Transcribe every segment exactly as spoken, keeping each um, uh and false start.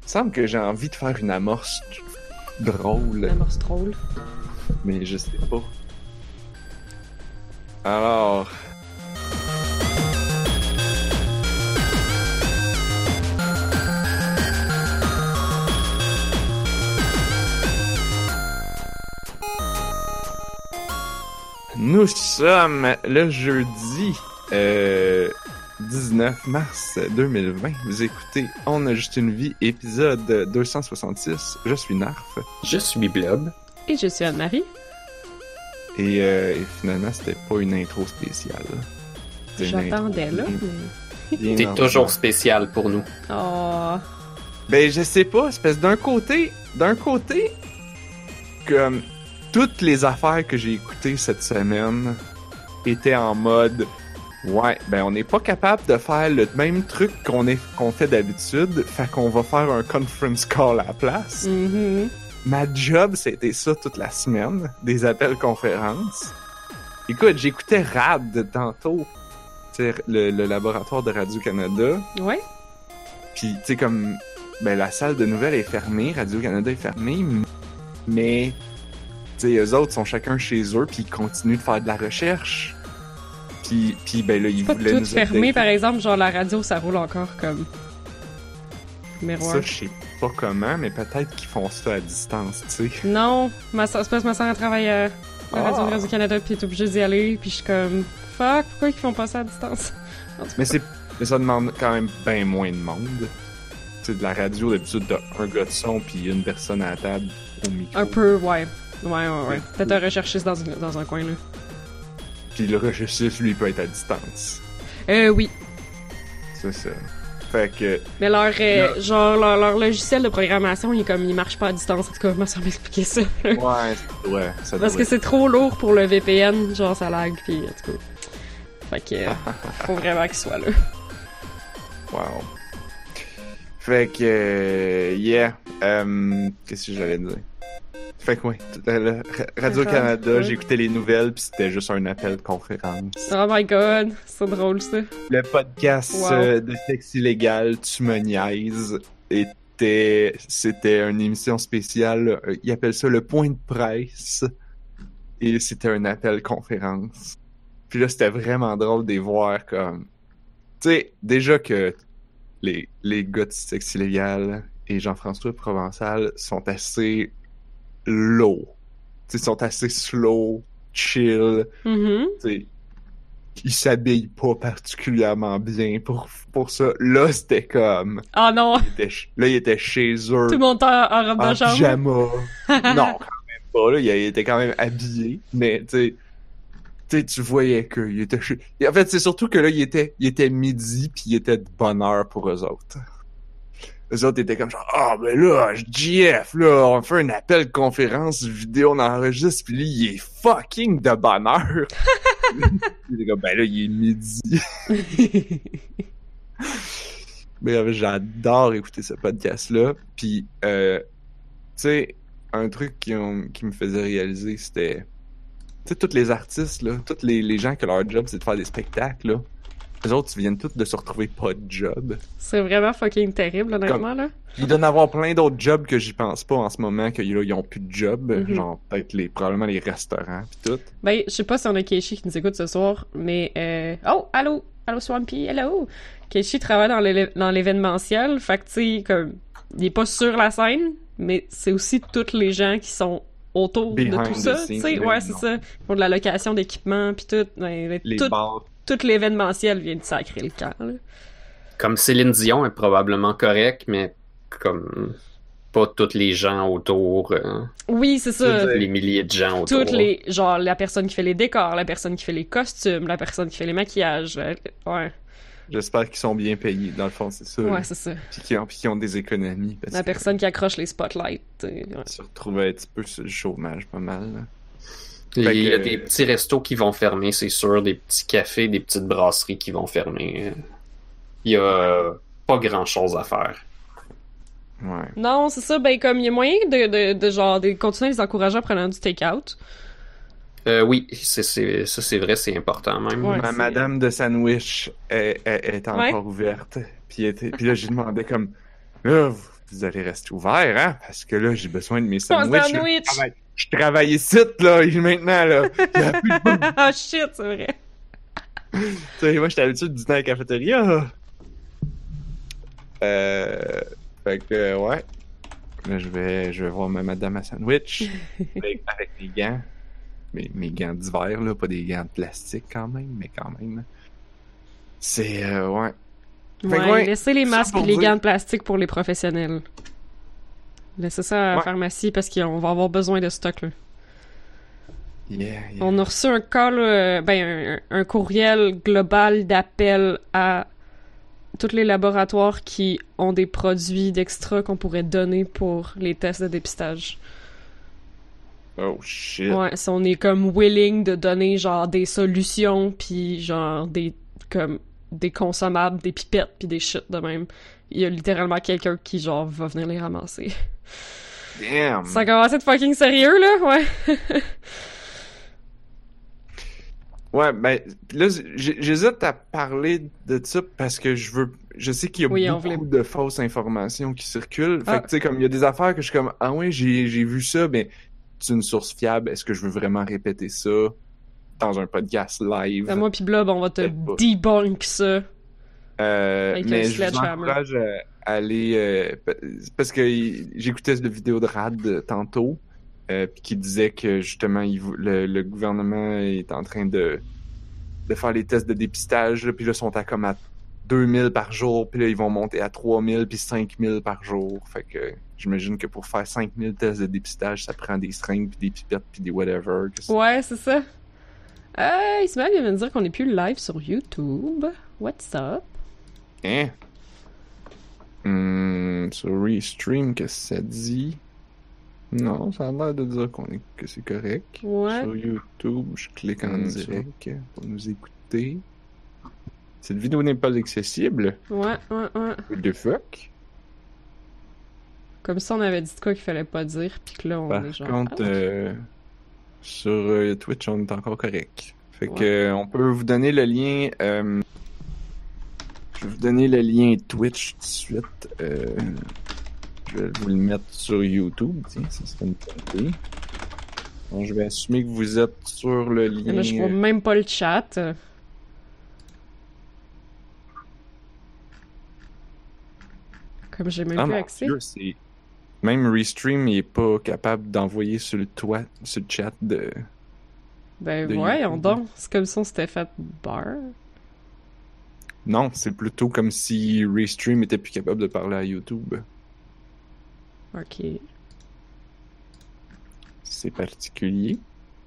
me semble que j'ai envie de faire une amorce drôle. Une amorce drôle. Mais je sais pas. Alors... Nous sommes le jeudi euh, dix-neuf mars deux mille vingt. Vous écoutez On a juste une vie, épisode deux cent soixante-six. Je suis Narf. Je suis Blob. Et je suis Anne-Marie. Et, euh, et finalement, c'était pas une intro spéciale. J'attendais là, mais... T'es toujours spécial pour nous. Oh. Ben, je sais pas, c'est parce que d'un côté, d'un côté, comme... Toutes les affaires que j'ai écoutées cette semaine étaient en mode ouais, ben on n'est pas capable de faire le même truc qu'on est qu'on fait d'habitude, fait qu'on va faire un conference call à la place. Mm-hmm. Ma job, c'était ça toute la semaine, des appels conférences. Écoute, j'écoutais R A D tantôt, tu sais, le, le laboratoire de Radio-Canada. Ouais. Puis, tu sais, comme, ben la salle de nouvelles est fermée, Radio-Canada est fermée, mais... Tu sais, eux autres sont chacun chez eux, puis ils continuent de faire de la recherche. Puis, puis ben là, ils pas voulaient tout nous fermé, updater. par exemple, genre la radio, ça roule encore comme... Numéro Ça, un. je sais pas comment, mais peut-être qu'ils font ça à distance, tu sais. Non, ma soeur, c'est parce que ma soeur elle travaille à la radio Ah. de Radio-Canada, puis elle est obligée d'y aller, puis je suis comme... Fuck, pourquoi ils font pas ça à distance? En tout cas. Mais c'est, mais ça demande quand même bien moins de monde. Tu sais, de la radio, d'habitude, t'as un gars de son, puis une personne à la table au micro. Un peu, ouais. Ouais, ouais, ouais. Peut-être un recherchiste dans, une, dans un coin, là. Puis le recherchiste, lui, peut être à distance. Euh, oui. C'est ça. Fait que... Mais leur, euh, Là- genre, leur, leur logiciel de programmation, il est comme, il marche pas à distance. En tout cas, ma soeur m'expliquer ça. Ouais, ça doit, ça Parce doit que c'est trop lourd pour le V P N, genre, ça lag, pis en tout cas. Fait que, euh, faut vraiment qu'il soit là. Wow. Fait que, euh, yeah. Euh, qu'est-ce que j'allais dire? Fait que, ouais. le- Radio-Canada, Ouais. j'écoutais les nouvelles, pis c'était juste un appel de conférence. Oh my god, c'est drôle, ça. Le podcast Wow. euh, de sexe illégal, Tu me niaises, était, c'était une émission spéciale. euh, Ils appellent ça le point de presse. Et c'était un appel conférence. Puis là, c'était vraiment drôle de les voir comme... Tu sais, déjà que les, les gars de sexe illégal et Jean-François Provençal sont assez low. Tu sais, sont assez slow, chill. Mhm. Tu sais, ils s'habillent pas particulièrement bien pour, pour ça. Là, c'était comme... Oh non, ils étaient ch- là, ils étaient chez eux, tout le monde est en, en robe en de chambre. pyjama. Non, quand même pas. Là, ils étaient quand même habillés. Mais, tu sais... Tu sais, tu voyais qu'il était chez... En fait, c'est surtout que là, il était, il était midi, puis il était de bonne heure pour eux autres. Eux autres étaient comme genre, ah, ben là, J F, là, on fait un appel de conférence vidéo, on enregistre, puis lui, il est fucking de bonne heure. Il était comme, ben là, il est midi. Mais j'adore écouter ce podcast-là. Puis, euh, tu sais, un truc qui, ont- qui me faisait réaliser, c'était... Tu sais, tous les artistes, là, tous les, les gens que leur job, c'est de faire des spectacles, là, eux autres, ils viennent tous de se retrouver pas de job. C'est vraiment fucking terrible, honnêtement, là. Il doit y en avoir plein d'autres jobs que j'y pense pas en ce moment, que là, ils ont plus de job. Mhm. Genre, peut-être les, probablement les restaurants, pis tout. Ben, je sais pas si on a Keishi qui nous écoute ce soir, mais euh... oh, allô, allô Swampy, hello. Keishi travaille dans l'é- dans l'événementiel, fait que tu sais, comme, il est pas sur la scène, mais c'est aussi tous les gens qui sont autour Behind de tout the ça, scenes, tu sais, ben ouais, c'est non. ça. Ils font de la location d'équipement pis tout, ben, Les tout, bars. tout l'événementiel vient de sacrer le camp, là. Comme Céline Dion est probablement correct, mais comme pas tous les gens autour, euh, Oui, c'est ça. veux dire, les milliers de gens autour. Toutes les, genre, la personne qui fait les décors, la personne qui fait les costumes, la personne qui fait les maquillages, euh, ouais, J'espère qu'ils sont bien payés, dans le fond, c'est ça. ouais, c'est ça. Puis qu'ils ont, puis qu'ils ont des économies. Parce La que personne qui accroche les spotlights, tu sais, ouais. ils se retrouvaient un petit peu sur le chômage, pas mal. Là. Il Fait y a que- des petits restos qui vont fermer, c'est sûr, des petits cafés, des petites brasseries qui vont fermer. Il y a pas grand-chose à faire. Ouais. Non, c'est ça, ben comme il y a moyen de, de, de genre de continuer à les encourager en prenant du take-out. Euh, oui, c'est, c'est, ça c'est vrai, c'est important même. Ouais. Ma c'est- madame de sandwich est, est, est encore Ouais. ouverte. Puis, elle était- puis là, j'ai demandé comme... Là, vous vous allez rester ouverts, hein, parce que là, j'ai besoin de mes Ton sandwichs. sandwich! Je travaille, je travaille ici, là, et maintenant, là. Il y a plus de bouffe. Ah shit, c'est vrai. Tu sais, moi, j'étais habitué de dîner à la cafétéria. Euh. Fait que, ouais. Là, je vais, je vais voir ma madame à sandwich. avec, avec mes gants. Mes, mes gants d'hiver, là, pas des gants de plastique quand même, mais quand même. C'est, euh, ouais. Fait que, Ouais, ouais, laissez les ça masques pour et les dire- gants de plastique pour les professionnels. Laissez ça à la Ouais. pharmacie parce qu'on va avoir besoin de stock, là. Yeah, yeah. On a reçu un call, euh, ben, un, un courriel global d'appel à tous les laboratoires qui ont des produits d'extra qu'on pourrait donner pour les tests de dépistage. Oh shit. Ouais, si on est comme willing de donner genre des solutions puis genre des comme des consommables, des pipettes puis des shit de même. Il y a littéralement quelqu'un qui genre va venir les ramasser. Damn. Ça a commencé de fucking sérieux là, ouais. Ouais, ben là, j- j'hésite à parler de ça parce que je veux. Je sais qu'il y a Oui, on beaucoup voulait- de fausses informations qui circulent. Fait Ah. que tu sais, comme il y a des affaires que je suis comme ah ouais, j'ai j'ai vu ça, mais c'est une source fiable. Est-ce que je veux vraiment répéter ça dans un podcast live? À moi pis Blob, on va te Peut-être pas. debunk ça. Euh, Avec un mais je vous sledgehammer. encourage à aller euh, pa- parce que il- j'écoutais cette vidéo de Rad euh, tantôt euh, puis qui disait que justement il vou- le, le gouvernement est en train de de faire les tests de dépistage là, puis là ils sont à comme à deux mille par jour puis là ils vont monter à trois mille puis cinq mille par jour. Fait que j'imagine que pour faire cinq mille tests de dépistage ça prend des seringues puis des pipettes puis des whatever. que c'est- Ouais, c'est ça. Euh, Ismaël vient de me dire qu'on est plus live sur YouTube. What's up? Hein? Hum, sur Restream, qu'est-ce que ça dit? Non, ça a l'air de dire qu'on est, que c'est correct. Ouais. Sur YouTube, je clique en Hum, direct pour nous écouter. Cette vidéo n'est pas accessible. Ouais, ouais, ouais. What the fuck? Comme ça, on avait dit de quoi qu'il fallait pas dire, puis que là, on Par est genre... contre, ah, euh, sur euh, Twitch, on est encore correct. Fait Ouais. que euh, on peut vous donner le lien. euh, je vais vous donner le lien Twitch tout de suite. Euh, je vais vous le mettre sur YouTube. Tiens, ça serait une bonne idée. Bon, je vais assumer que vous êtes sur le lien. Là, je vois même pas le chat. Comme j'ai même Ah plus mon accès. Dieu, c'est... Même Restream, il est pas capable d'envoyer sur le toit, sur le chat de. Ben de voyons YouTube. donc. C'est comme si on s'était fait bar. Non, c'est plutôt comme si Restream était plus capable de parler à YouTube. Ok. C'est particulier.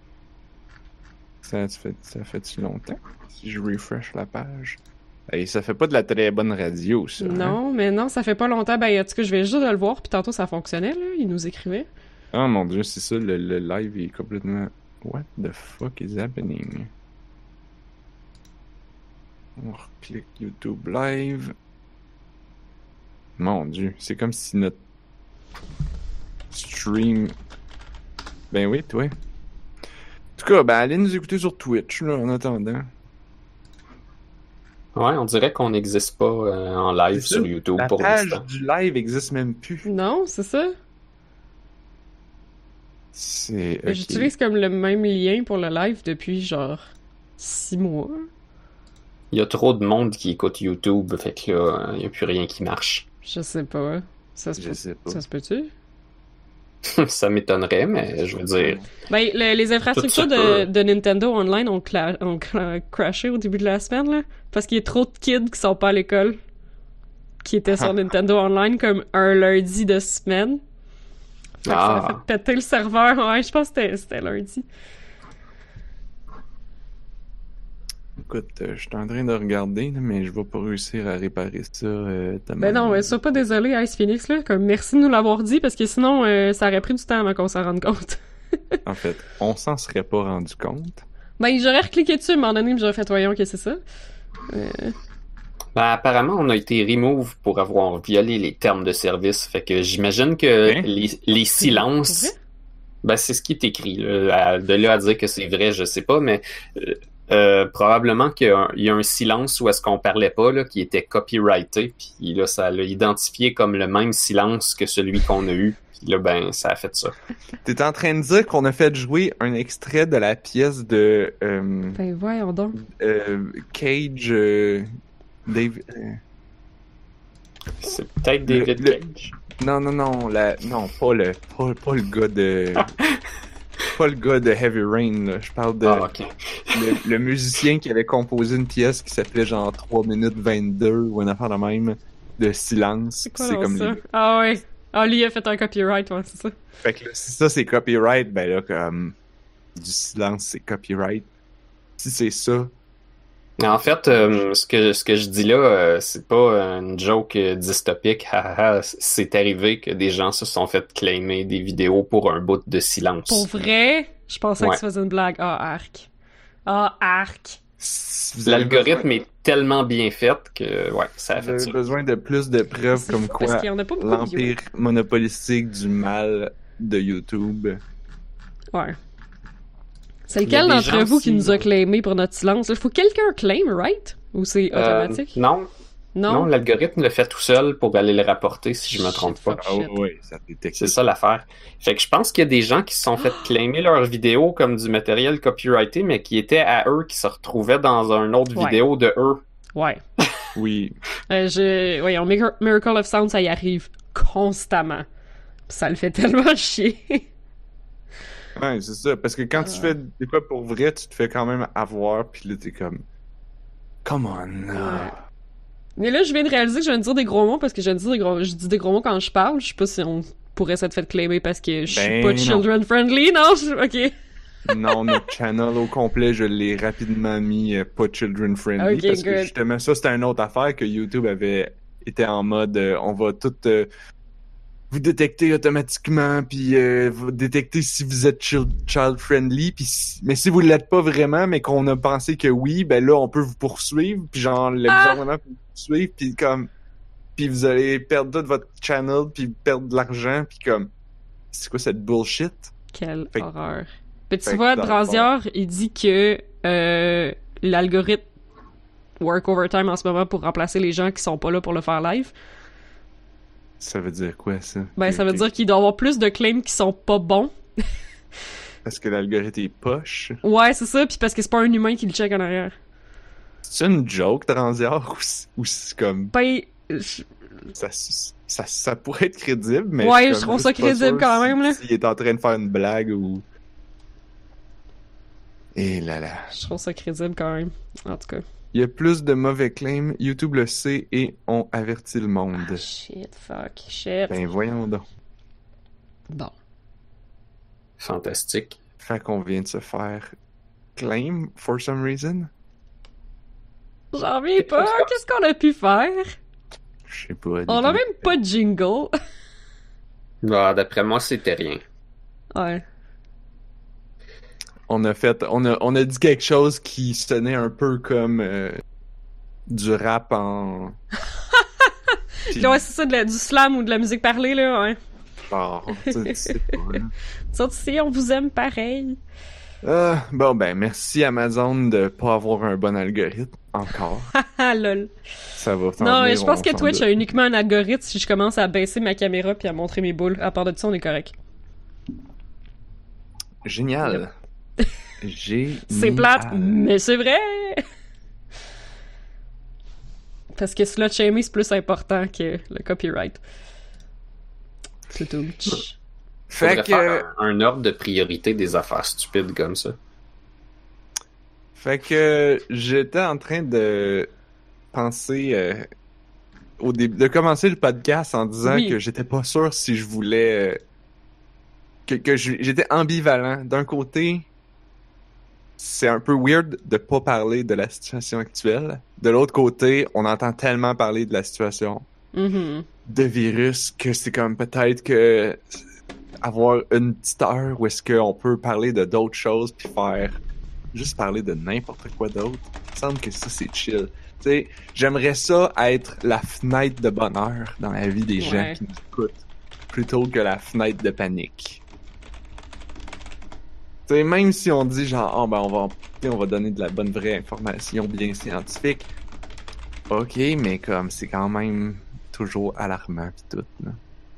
Ça fait, ça fait-tu longtemps? Si je refresh la page. Hey, ça fait pas de la très bonne radio, ça. hein? Non, mais non, ça fait pas longtemps. Ben, en tout cas, je vais juste de le voir, puis tantôt ça fonctionnait, là. Il nous écrivait. Oh mon dieu, c'est ça, le, le live est complètement... What the fuck is happening? On reclique YouTube Live. Mon dieu, c'est comme si notre stream... Ben oui, toi. En tout cas, ben allez nous écouter sur Twitch, là, en attendant. Ouais, on dirait qu'on n'existe pas euh, en live C'est ça. sur YouTube La pour page l'instant. du live existe même plus. Non, c'est ça. C'est... ok. J'utilise comme le même lien pour le live depuis genre six mois. Il y a trop de monde qui écoute YouTube, fait que là, il n'y a plus rien qui marche. Je sais pas. Ça se, Je peut- sais pas. ça se peut-tu? Ça m'étonnerait, mais je veux dire, Ben, le- les infrastructures Tout ça de, peut- de Nintendo Online ont, cla- ont cla- crashé au début de la semaine, là. Parce qu'il y a trop de kids qui sont pas à l'école. Qui étaient sur Nintendo Online comme un lundi de semaine. Fait que ça a Ah. fait péter le serveur. Ouais, je pense que c'était- c'était lundi. Écoute, euh, je suis en train de regarder, là, mais je vais pas réussir à réparer ça. Euh, tellement- Ben non, mais sois pas désolé, Ice Phoenix, là. Comme merci de nous l'avoir dit, parce que sinon, euh, ça aurait pris du temps avant qu'on s'en rende compte. En fait, on s'en serait pas rendu compte. Ben, j'aurais recliqué dessus à un moment donné, mais j'aurais fait, voyons, que c'est ça. Euh, ben, apparemment, on a été remove pour avoir violé les termes de service. Fait que j'imagine que Hein? les, les Pour silences, vrai? ben, c'est ce qui est écrit. Là. À- De là à dire que c'est vrai, je sais pas, mais euh, Euh, probablement qu'il y a, un, il y a un silence où est-ce qu'on parlait pas, là, qui était copyrighté, puis là, ça l'a identifié comme le même silence que celui qu'on a eu, puis là, ben, ça a fait ça. T'es en train de dire qu'on a fait jouer un extrait de la pièce de euh, Ben voyons donc. euh, Cage... Euh, Dave... euh, C'est peut-être David Le- le- Cage. Non, non, non, la... non, pas le, pas, pas le gars de... pas le gars de Heavy Rain, là. Je parle de Ah, ok. le, le musicien qui avait composé une pièce qui s'appelait genre trois minutes vingt-deux ou une affaire de même, de silence. C'est quoi C'est donc comme ça? les- Ah ouais. Ah, lui, il a fait un copyright, ouais, c'est ça. Fait que là, si ça c'est copyright, ben là, comme du silence c'est copyright. Si c'est ça, En fait, euh, ce que ce que je dis là, euh, c'est pas une joke euh, dystopique. hahaha. C'est arrivé que des gens se sont fait claimer des vidéos pour un bout de silence. Pour vrai, je pensais Ouais. que tu faisais une blague. Ah, arc. Ah, arc. si vous avez L'algorithme est tellement bien fait que ouais, ça a besoin, fait vous ça. avez besoin de plus de preuves C'est comme fou parce quoi qu'il y en a pas beaucoup de l'empire monopolistique du mal de YouTube. Ouais. C'est Il y a lequel des d'entre gens vous qui aussi, nous a là. claimé pour notre silence? Il faut que quelqu'un claim, right? Ou c'est Euh, automatique? non, non? non, l'algorithme le fait tout seul pour aller le rapporter si je me trompe Shit, pas. fuck. Ah Shit. oui, ça détecte. C'est ça l'affaire. Fait que je pense qu'il y a des gens qui se sont fait claimer leurs vidéos comme du matériel copyrighté, mais qui étaient à eux, qui se retrouvaient dans une autre Ouais. vidéo de eux. Ouais. Oui. Euh, je... Voyons, Mir- Miracle of Sound, ça y arrive constamment. Pis ça le fait tellement chier. Ouais, c'est ça. Parce que quand tu fais des fois pour vrai, tu te fais quand même avoir, puis là, t'es comme... Come on. Ouais. Mais là, je viens de réaliser que je viens de dire des gros mots parce que je viens de dire des gros... je dis des gros mots quand je parle. Je sais pas si on pourrait s'être fait claimer parce que je suis Ben pas non. children friendly, non? Je- Ok. Non, notre channel au complet, je l'ai rapidement mis euh, pas children friendly. Ok, parce que good. justement, ça, c'était une autre affaire que YouTube avait été en mode euh, on va tout euh, vous détecter automatiquement, puis euh, vous détecter si vous êtes child, child friendly, puis si- mais si vous l'êtes pas vraiment, mais qu'on a pensé que oui, ben là, on peut vous poursuivre, puis genre, le Ah! gouvernement peut vous poursuivre, puis comme, puis vous allez perdre tout votre channel, puis perdre de l'argent, puis comme, c'est quoi cette bullshit? Quelle Fait que- horreur. Mais tu fait que vois, dans le Dranzior, il dit que euh, l'algorithme work overtime en ce moment pour remplacer les gens qui sont pas là pour le faire live. Ça veut dire quoi, ça? Ben, Que- ça veut que- dire qu'il doit y avoir plus de claims qui sont pas bons. Parce que l'algorithme est poche. Ouais, c'est ça, puis parce que c'est pas un humain qui le check en arrière. C'est une joke, Transior, ou c'est- ou c'est comme... Ben, je- Ça, ça, ça pourrait être crédible, mais... Ouais, suis je comme trouve ça juste pas crédible sûr quand si- même, là. S'il est en train de faire une blague ou... Et là là. je trouve ça crédible quand même. En tout cas. Il y a plus de mauvais claims, YouTube le sait et ont averti le monde. Ah, shit, fuck, shit. Ben voyons donc. Bon. Fantastique. Fait qu'on vient de se faire claim for some reason. J'en reviens pas, qu'est-ce qu'on a pu faire? Je sais pas. On a des- même pas de jingle. Bah, d'après moi, c'était rien. Ouais. On a fait, on a, on a dit quelque chose qui sonnait un peu comme euh, du rap en. Puis, Là, ouais, c'est ça, de la- du slam ou de la musique parlée, là, ouais. genre, tu sais, tu sais pas, là. Ça aussi, on vous aime pareil. Ah, bon ben merci Amazon de pas avoir un bon algorithme encore. Ah, lol. Ça va. s'en Non, mais venir, je pense on que s'en Twitch doute. a uniquement un algorithme si je commence à baisser ma caméra puis à montrer mes boules. À part de ça, on est correct. Génial. Génial. C'est plate, mais c'est vrai! Parce que slut shaming, c'est plus important que le copyright. C'est tout. Fait Faudrait que, faire un, un ordre de priorité des affaires stupides comme ça. fait que j'étais en train de penser euh, au début, de commencer le podcast en disant Oui. que j'étais pas sûr si je voulais, euh, que, que je- j'étais ambivalent. D'un côté, c'est un peu weird de pas parler de la situation actuelle. De l'autre côté, on entend tellement parler de la situation Mhm. de virus que c'est comme peut-être que avoir une petite heure où est-ce qu'on peut parler de d'autres choses puis faire juste parler de n'importe quoi d'autre. Il me semble que ça c'est chill. Tu sais, j'aimerais ça être la fenêtre de bonheur dans la vie des gens Ouais. qui nous écoutent plutôt que la fenêtre de panique. T'sais, même si on dit genre, oh, ben on va, on va donner de la bonne vraie information bien scientifique, ok, mais comme c'est quand même toujours alarmant pis tout. Là.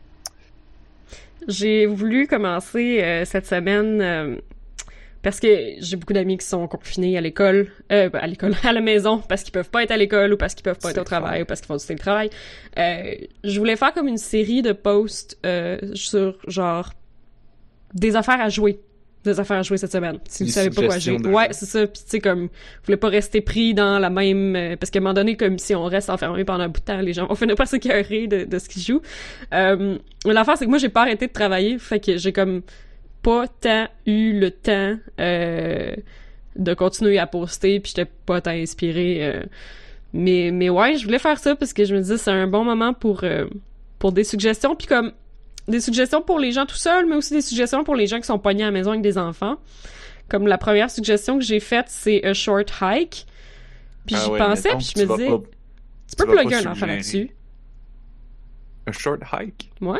J'ai voulu commencer euh, cette semaine euh, parce que j'ai beaucoup d'amis qui sont confinés à l'école, euh, à l'école, à la maison, parce qu'ils peuvent pas être à l'école ou parce qu'ils peuvent pas C'est être au travail fort. ou parce qu'ils font du télétravail. Euh, je voulais faire comme une série de posts euh, sur genre des affaires à jouer. Des affaires à jouer cette semaine. Si Des vous savez pas quoi jouer. suggestions de Ouais, jeux. c'est ça. Puis tu sais, comme, vous voulez pas rester pris dans la même... euh, parce qu'à un moment donné, comme si on reste enfermé pendant un bout de temps, les gens vont finir par s'écœurer de, de ce qu'ils jouent. Euh, mais l'affaire, c'est que moi, j'ai pas arrêté de travailler. Fait que j'ai comme pas tant eu le temps euh, de continuer à poster, puis j'étais pas tant inspirée. Euh, mais, mais ouais, je voulais faire ça parce que je me disais c'est un bon moment pour, euh, pour des suggestions. Puis comme... des suggestions pour les gens tout seuls, mais aussi des suggestions pour les gens qui sont pognés à la maison avec des enfants. Comme la première suggestion que j'ai faite, c'est A Short Hike. Puis Ah j'y ouais, pensais, mettons puis que je tu me vas disais, pas- tu peux tu vas plugger pas un enfant suggérer. là-dessus. Un short hike? Ouais.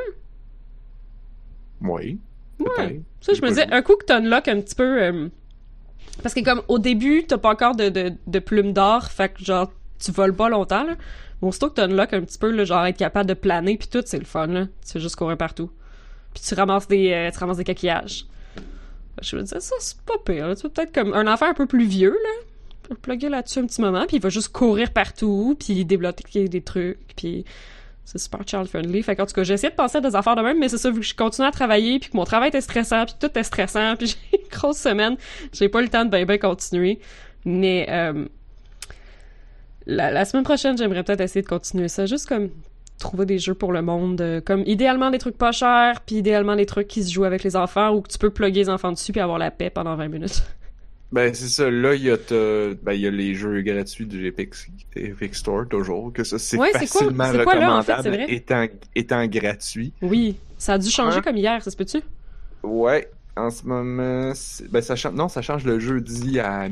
Oui. Ouais. peut-être. Ça, je J'ai me pas disais, joué. un coup que t'unlock un petit peu... euh, parce que comme, au début, t'as pas encore de, de, de plume d'or, fait que genre, tu voles pas longtemps, là. Bon, aussitôt que t'unlock un petit peu, là, genre, être capable de planer, puis tout, c'est le fun, là. Tu fais juste courir partout. Puis tu ramasses des, euh, tu ramasses des coquillages. Je me disais, ça, c'est pas pire, là. Tu vois, peut-être comme un enfant un peu plus vieux, là. Tu peux le plugger là-dessus un petit moment, puis il va juste courir partout, puis débloquer des trucs, puis c'est super child-friendly. Fait qu'en tout cas, j'ai essayé de penser à des affaires de même, mais c'est ça, vu que je continue à travailler, puis que mon travail était stressant, puis tout est stressant, puis j'ai une grosse semaine, j'ai pas eu le temps de ben ben continuer. Mais euh, la, la semaine prochaine, j'aimerais peut-être essayer de continuer ça, juste comme trouver des jeux pour le monde, euh, comme idéalement des trucs pas chers, puis idéalement des trucs qui se jouent avec les enfants, ou que tu peux plugger les enfants dessus puis avoir la paix pendant vingt minutes. Ben, c'est ça. Là, il y a, ta- ben, il y a les jeux gratuits du Epic, Epic Store, toujours. Que ça, c'est Ouais, c'est quoi- facilement c'est quoi là, en fait, recommandable c'est vrai? étant, étant gratuit. Oui, ça a dû changer Ouais. comme hier, ça se peut-tu? Ouais, en ce moment, c'est- ben, ça change, non, ça change le jeudi à...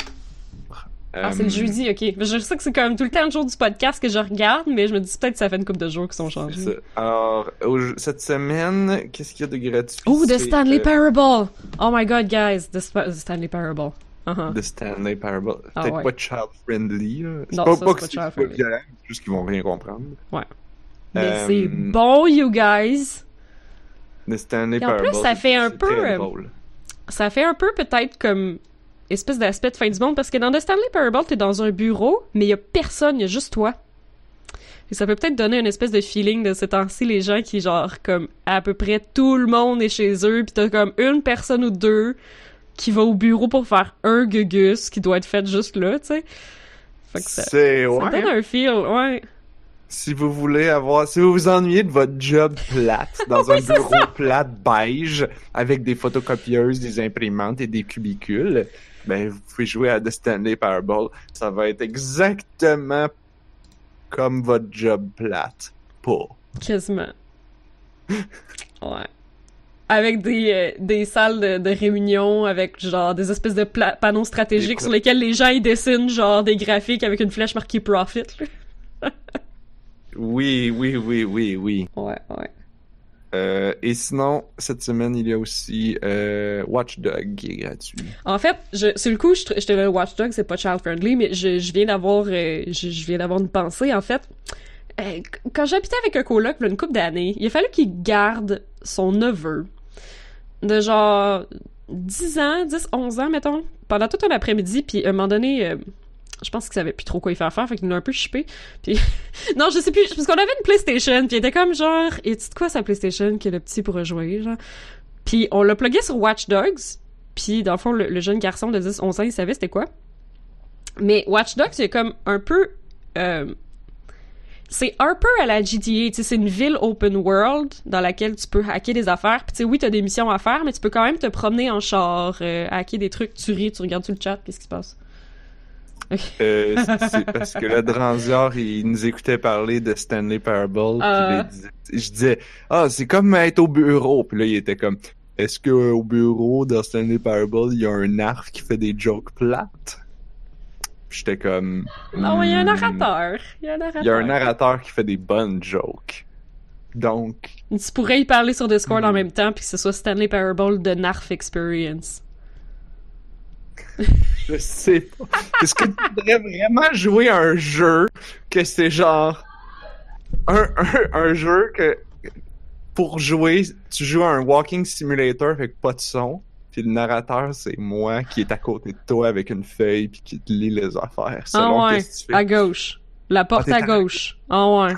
Ah, c'est le Euh, jeudi, ok. Je sais que c'est quand même tout le temps le jour du podcast que je regarde, mais je me dis peut-être que ça fait une couple de jours qu'ils sont C'est changés. ça. Alors, au- cette semaine, qu'est-ce qu'il y a de gratuit? Oh, The C'est, Stanley euh, Parable! Oh my god, guys, The, Sp- The Stanley Parable. Uh-huh. The Stanley Parable. Ah Peut-être ouais. pas child-friendly, là. C'est Non, pas, ça, pas c'est que pas c'est pas child-friendly. violent, c'est juste qu'ils vont rien comprendre. Ouais. Mais Euh, c'est bon, you guys! The Stanley Et en plus, Parable. ça fait un c'est peu, très euh, drôle. Ça fait un peu peut-être comme espèce d'aspect de fin du monde, parce que dans The Stanley Parable, t'es dans un bureau, mais il y a personne, il y a juste toi. Et ça peut peut-être donner une espèce de feeling de ces temps-ci, les gens qui, genre, comme, à peu près tout le monde est chez eux, pis t'as comme une personne ou deux qui va au bureau pour faire un gugus qui doit être fait juste là, tu sais. Fait que ça, C'est, ça ouais. donne un feel, ouais. Si vous voulez avoir, si vous vous ennuyez de votre job plate, dans un Oui, c'est bureau plate beige, avec des photocopieuses, des imprimantes et des cubicules, ben, vous pouvez jouer à The Stanley Parable. Ça va être exactement comme votre job plate. Pas. Quasiment. Ouais. Avec des, euh, des salles de, de réunion, avec genre des espèces de pla- panneaux stratégiques Des- sur lesquels les gens ils dessinent genre des graphiques avec une flèche marquée Profit. là. Oui, oui, oui, oui, oui. Ouais, ouais. Euh, et sinon, cette semaine, il y a aussi euh, Watch Dogs qui est gratuit. En fait, je, sur le coup, je, je te le Watch Dogs, c'est pas child friendly, mais je, je viens d'avoir, euh, je, je viens d'avoir une pensée. En fait, euh, quand j'habitais avec un coloc, il y a une couple d'années, il a fallu qu'il garde son neveu de genre dix ans, dix, onze ans, mettons, pendant tout un après-midi, puis à un moment donné, euh, je pense qu'il savait plus trop quoi y faire faire, fait qu'il l'a un peu chippé. Puis non, je sais plus, parce qu'on avait une PlayStation, puis il était comme genre, et tu sais de quoi sa PlayStation que le petit pourrait jouer, genre. Puis on l'a plugué sur Watch Dogs, puis dans le fond, le, le jeune garçon de dix, onze ans, il savait c'était quoi. Mais Watch Dogs, c'est comme un peu... Euh, c'est un peu à la G T A, tu sais, c'est une ville open world dans laquelle tu peux hacker des affaires. Puis tu sais, oui, t'as des missions à faire, mais tu peux quand même te promener en char, euh, hacker des trucs, tu ris, tu regardes sur le chat, qu'est-ce qui se passe? Euh, c'est- c'est parce que le Dranzior, il nous écoutait parler de Stanley Parable. Puis Euh. là, il disait- je disais, ah, c'est comme être au bureau. Puis là, il était comme, est-ce que euh, au bureau dans Stanley Parable, il y a un arf qui fait des jokes plates? Puis j'étais comme, Non, il y a un hmm, narrateur. Il y a un narrateur. Il y a un narrateur qui fait des bonnes jokes. Donc, Tu pourrais y parler sur Discord en Hmm. même temps, puis que ce soit Stanley Parable de Narf Experience. Je sais pas. Est-ce que tu voudrais vraiment jouer à un jeu que c'est genre un, un, un jeu que pour jouer, tu joues à un walking simulator avec pas de son, puis le narrateur c'est moi qui est à côté de toi avec une feuille puis qui te lit les affaires selon ah ouais, qu'est-ce que tu fais. à gauche. La porte Ah, à gauche. Ah ouais.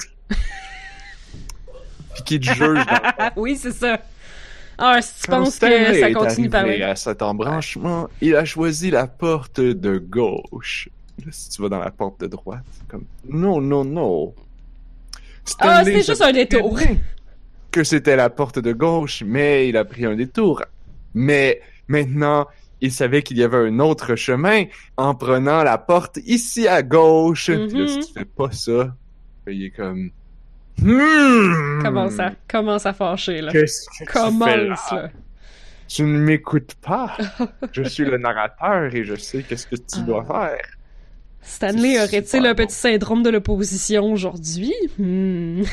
Puis qui te juge. Oui, c'est ça. Ah, si tu Quand penses Stanley que ça est continue par arrivé là. à cet embranchement, il a choisi la porte de gauche. Là, si tu vas dans la porte de droite, c'est comme non, non, non. Ah, Stanley c'était juste un détour. savait que c'était la porte de gauche, mais il a pris un détour. Mais maintenant, il savait qu'il y avait un autre chemin en prenant la porte ici à gauche. Mm-hmm. Puis là, si tu fais pas ça, il est comme hmm, Commence à, commence à fâcher, là. Qu'est-ce que tu fais Commence, là? là. Tu ne m'écoutes pas. Je suis le narrateur et je sais qu'est-ce que tu dois faire. Stanley C'est aurait-il super un bon. petit syndrome de l'opposition aujourd'hui? Hmm.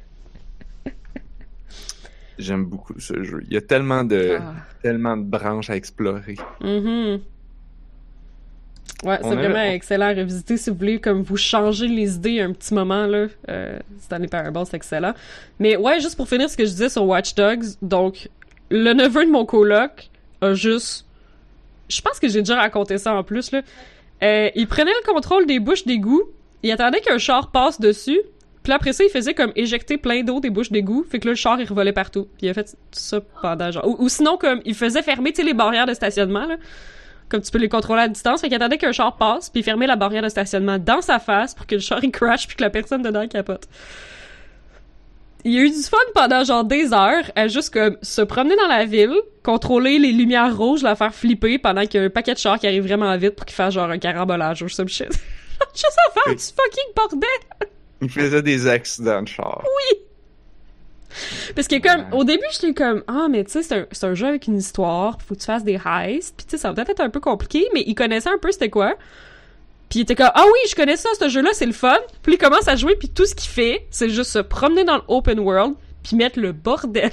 J'aime beaucoup ce jeu. Il y a tellement de, Ah. tellement de branches à explorer. Mhm. Ouais, c'est On avait- vraiment on- excellent à revisiter si vous voulez comme vous changer les idées un petit moment là. Euh, Stanley Parable, c'est excellent. Mais ouais, juste pour finir ce que je disais sur Watch Dogs, donc le neveu de mon coloc a juste, je pense que j'ai déjà raconté ça en plus là. Euh, il prenait le contrôle des bouches d'égout, il attendait qu'un char passe dessus, puis là, après ça il faisait comme éjecter plein d'eau des bouches d'égout, fait que là le char il revolait partout. Puis il a fait ça pendant genre, ou, ou sinon comme il faisait fermer tu sais les barrières de stationnement là. Comme tu peux les contrôler à distance, fait qu'il attendait qu'un char passe, puis il fermait la barrière de stationnement dans sa face pour que le char il crash puis que la personne dedans capote. Il y a eu du fun pendant genre des heures à juste comme se promener dans la ville, contrôler les lumières rouges, la faire flipper pendant qu'il y a un paquet de chars qui arrive vraiment vite pour qu'il fasse genre un carambolage ou some shit. Juste à faire Oui. du fucking bordel! Il faisait des accidents de char. Parce que comme, Ouais. au début, j'étais comme, ah, mais tu sais, c'est un, c'est un jeu avec une histoire, faut que tu fasses des heists, pis tu sais, ça va peut-être être un peu compliqué, mais il connaissait un peu c'était quoi. Puis il était comme, ah oui, je connais ça, ce jeu-là, c'est le fun. Puis il commence à jouer, puis tout ce qu'il fait, c'est juste se promener dans le open world, puis mettre le bordel.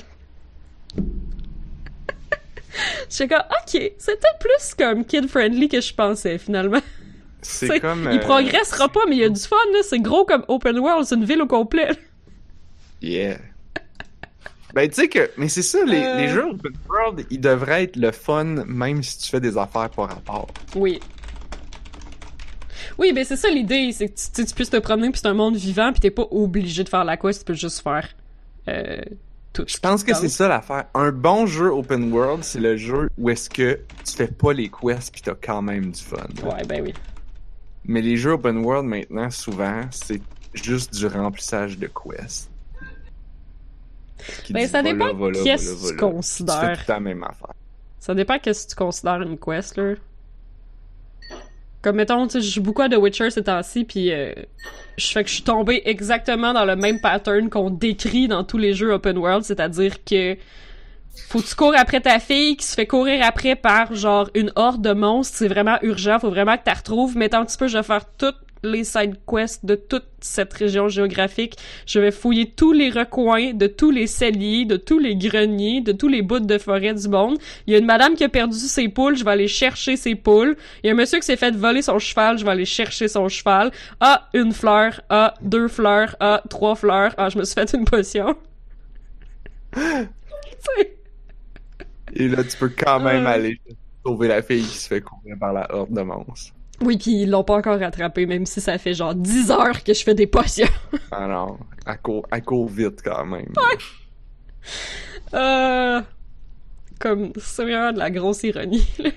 J'étais comme, ok, c'était plus comme kid-friendly que je pensais, finalement. C'est T'sais, comme... Il euh, progressera pas, mais il y a du fun, là. C'est gros comme open world, c'est une ville au complet. Yeah. Ben, tu sais que... Mais c'est ça, les, Euh. les jeux open world, ils devraient être le fun, même si tu fais des affaires par rapport. Oui. Oui, ben c'est ça l'idée, c'est que tu, tu, tu puisses te promener puis c'est un monde vivant puis t'es pas obligé de faire la quest, tu peux juste faire euh, tout. Je pense que c'est ça l'affaire. Un bon jeu open world, c'est le jeu où est-ce que tu fais pas les quests pis t'as quand même du fun. Ouais, ben oui. Mais les jeux open world, maintenant, souvent, c'est juste du remplissage de quests. Qui Ben, dit, ça va dépend là, va là, qu'est-ce va là, que va tu là. Tu considères. fais tout le temps la même affaire. Ça dépend qu'est-ce que tu considères une quest, là. Comme, mettons, tu sais, je joue beaucoup à The Witcher ces temps-ci, puis euh, je fais que je suis tombée exactement dans le même pattern qu'on décrit dans tous les jeux open world, c'est-à-dire que faut que tu cours après ta fille qui se fait courir après par, genre, une horde de monstres, c'est vraiment urgent, faut vraiment que tu la retrouves, mais tant que tu peux, je vais faire toutes les side quests de toute cette région géographique. Je vais fouiller tous les recoins de tous les celliers, de tous les greniers, de tous les bouts de forêt du monde. Il y a une madame qui a perdu ses poules, je vais aller chercher ses poules. Il y a un monsieur qui s'est fait voler son cheval, je vais aller chercher son cheval. Ah, une fleur. Ah, deux fleurs. Ah, trois fleurs. Ah, je me suis fait une potion. Tu sais. Et là, tu peux quand même Euh. aller sauver la fille qui se fait courir par la horde de monstres. Oui, pis ils l'ont pas encore rattrapé, même si ça fait genre dix heures que je fais des potions. Alors, elle court, elle court vite quand même. Euh... Comme, c'est vraiment de la grosse ironie, là.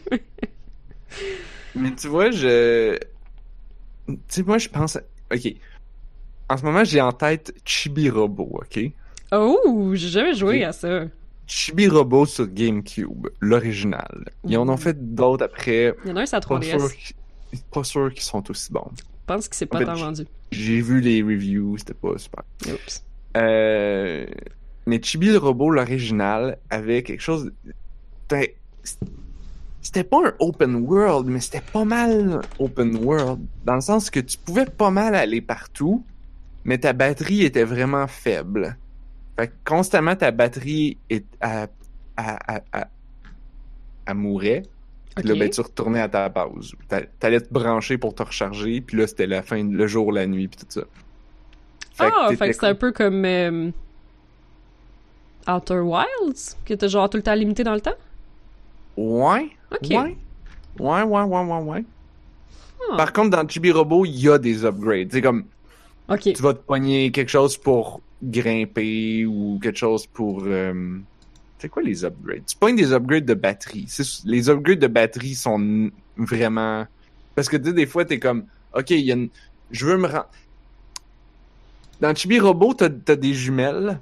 Mais tu vois, je... Tu sais, moi, je pense... Ok. En ce moment, j'ai en tête Chibi Robo, ok? Oh, j'ai jamais joué Ok. à ça. Chibi Robo sur GameCube, l'original. Ils en ont fait d'autres après. Il y en a un, c'est à Pas trois D S. sûr, qu'ils- pas sûr qu'ils sont aussi bons. Je pense que c'est pas En fait, tant j- vendu. J'ai vu les reviews, c'était pas super. Oups. Euh... Mais Chibi le Robot, l'original, avait quelque chose... C'était... C'était pas un open world, mais c'était pas mal open world. Dans le sens que tu pouvais pas mal aller partout, mais ta batterie était vraiment faible. Fait que constamment, ta batterie est à... à, à, à, à mourait. Puis là, Ok. ben, tu retournais à ta base. T'a- T'allais te brancher pour te recharger, puis là, c'était la fin, le jour, la nuit, puis tout ça. Fait Ah, que fait que t'étais c'est un peu comme euh, Outer Wilds, qui était genre tout le temps limité dans le temps? Ouais. Ok. Ouais. Ouais, ouais, ouais, ouais, ouais. Ah. Par contre, dans Chibi Robo, il y a des upgrades. C'est comme, Ok. tu vas te pogner quelque chose pour grimper ou quelque chose pour... euh, C'est quoi les upgrades? Tu pognes des upgrades de batterie. C'est- Les upgrades de batterie sont n- vraiment... Parce que tu sais, des fois, t'es comme, OK, il y a une... Je veux me rendre... Dans Chibi Robo, t'as t'as des jumelles.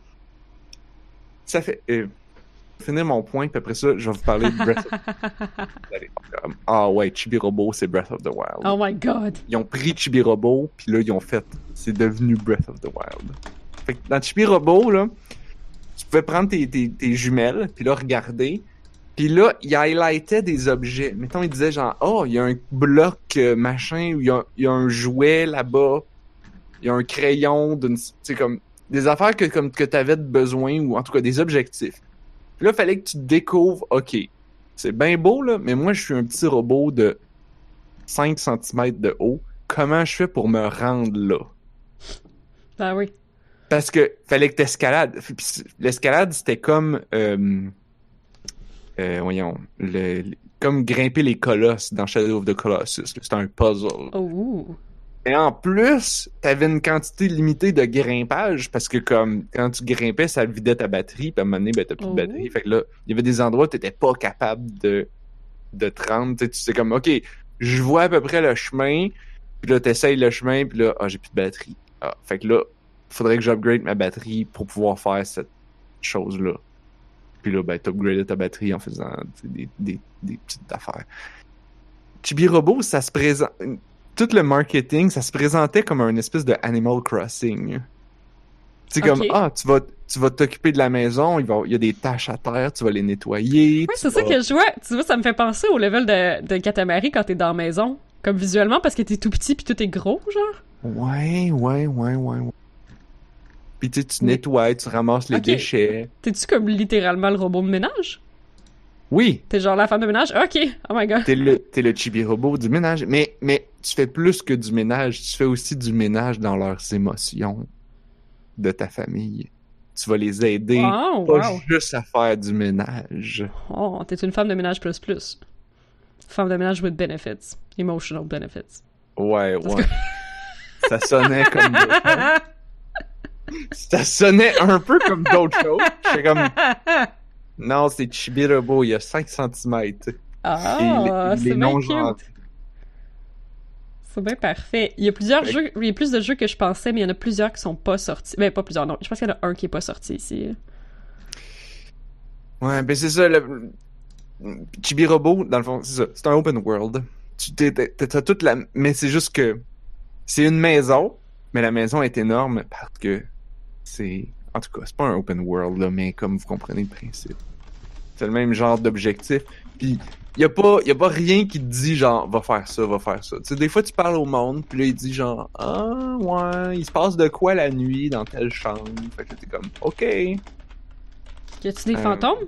Ça fait... euh, finir mon point, puis après ça, je vais vous parler de Breath of the Wild. Comme, ah ouais, Chibi Robo, c'est Breath of the Wild. Oh my god. Ils ont pris Chibi Robo, puis là, ils ont fait... C'est devenu Breath of the Wild. Fait que dans Chibi Robo, là, tu pouvais prendre tes, tes, tes jumelles, puis là, regarder. Puis là, il highlightait des objets. Mettons, il disait genre, oh, il y a un bloc euh, machin, ou il y a, il y a un jouet là-bas, il y a un crayon, d'une, tu sais, comme, des affaires que, comme, que t'avais de besoin, ou en tout cas, des objectifs. Puis là, il fallait que tu découvres, OK, c'est bien beau, là, mais moi, je suis un petit robot de cinq centimètres de haut. Comment je fais pour me rendre là? Ben oui. Parce que fallait que t'escalades. Puis l'escalade, c'était comme... Euh, euh, voyons, le, le- comme grimper les colosses dans Shadow of the Colossus. là. C'était un puzzle. Oh. Et en plus, t'avais une quantité limitée de grimpage parce que comme quand tu grimpais, ça vidait ta batterie, puis à un moment donné, ben, t'as plus Oh. de batterie. Fait que là, il y avait des endroits où t'étais pas capable de, de te rendre. Tu sais, tu sais comme, OK, je vois à peu près le chemin, puis là, t'essayes le chemin, puis là, ah, j'ai plus de batterie. Ah, fait que là, faudrait que j'upgrade ma batterie pour pouvoir faire cette chose-là. Puis là, ben, t'upgradais ta batterie en faisant tu sais, des, des, des petites affaires. Chibi Robo, ça se présente... Tout le marketing, ça se présentait comme un espèce de Animal Crossing. C'est comme, Ok. ah, tu vas tu vas t'occuper de la maison, il va il y a des tâches à terre, tu vas les nettoyer. Ouais, tu c'est ça vas- que je vois. Tu vois, ça me fait penser au level de, de Katamari quand t'es dans la maison. Comme visuellement, parce que t'es tout petit pis tout est gros, genre. Ouais, ouais, ouais, ouais, ouais. Puis tu sais, tu Mais- nettoies, tu ramasses les Ok. déchets. T'es-tu comme littéralement le robot de ménage? Oui, T'es genre la femme de ménage? Ok. Oh my god. t'es le, t'es le chibi robot du ménage. Mais, mais tu fais plus que du ménage. Tu fais aussi du ménage dans leurs émotions de ta famille. Tu vas les aider, Oh, pas wow. juste à faire du ménage. Oh, t'es une femme de ménage plus plus. Femme de ménage with benefits. Emotional benefits. Ouais, ouais. Ça sonnait comme d'autres choses. Ça sonnait un peu comme d'autres choses. J'étais comme, non, c'est Chibi Robot, il y a cinq centimètres. Ah, Et les- c'est les bien noms cute. genre- C'est bien parfait. Il y a plusieurs Fait- jeux, il y a plus de jeux que je pensais, mais il y en a plusieurs qui sont pas sortis. Ben, pas plusieurs, non. Je pense qu'il y en a un qui est pas sorti ici. Ouais, ben c'est ça, le... Chibi Robot, dans le fond, c'est ça. C'est un open world. Tu t'es, t'es- t'as toute la... Mais c'est juste que c'est une maison, mais la maison est énorme parce que c'est... En tout cas, c'est pas un open world, là, mais comme vous comprenez le principe. C'est le même genre d'objectif. Puis, y a pas, y a pas rien qui te dit, genre, va faire ça, va faire ça. Tu sais, des fois, tu parles au monde, puis là, il dit, genre, ah, ouais, il se passe de quoi la nuit dans telle chambre? Fait que t'es comme, OK. Y a-tu des Euh, fantômes?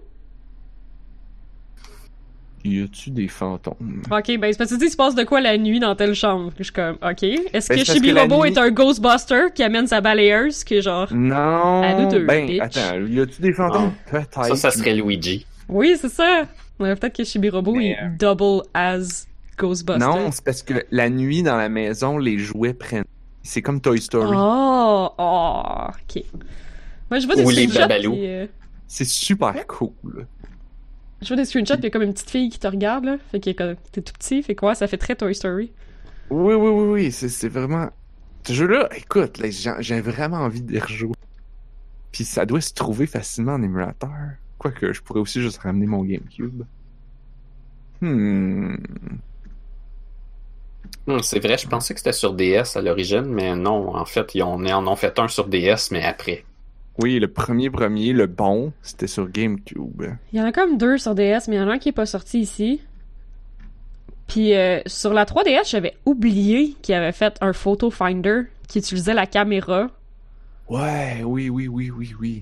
Y a-tu des fantômes? Ok, ben c'est parce que tu dis, il se passe de quoi la nuit dans telle chambre? Je suis comme, ok. Est-ce Ben, que c'est parce Chibi que la Robot nuit- est un Ghostbuster qui amène sa balayeuse, qui est genre... Non. À nous deux, ben, bitch. attends, y a-tu des fantômes? Peut-être. Ça, ça serait Luigi. Oui, c'est ça! Ouais, peut-être que Chibi Robot Mais, est euh, double as Ghostbuster. Non, c'est parce que la nuit dans la maison, les jouets prennent. C'est comme Toy Story. Oh! Oh! Ok. Moi, je vois des Ou les screenshots, Babalous. puis, euh, C'est super cool. je vois des screenshots, puis il y a comme une petite fille qui te regarde, là. Fait que comme, t'es tout petit, fait quoi? Ça fait très Toy Story. Oui, oui, oui, oui. C'est, c'est vraiment. Ce jeu-là, écoute, là, j'ai, j'ai vraiment envie d'y rejouer. Puis ça doit se trouver facilement en émulateur. Quoique, je pourrais aussi juste ramener mon GameCube. Hmm. Hum, c'est vrai, je pensais que c'était sur D S à l'origine, mais non, en fait, ils en, ils en ont fait un sur D S, mais après. Oui, le premier premier, le bon, c'était sur GameCube. Il y en a comme deux sur D S, mais il y en a un qui est pas sorti ici. Puis euh, sur la trois D S, j'avais oublié qu'il avait fait un photo finder qui utilisait la caméra. Ouais, oui, oui, oui, oui, oui.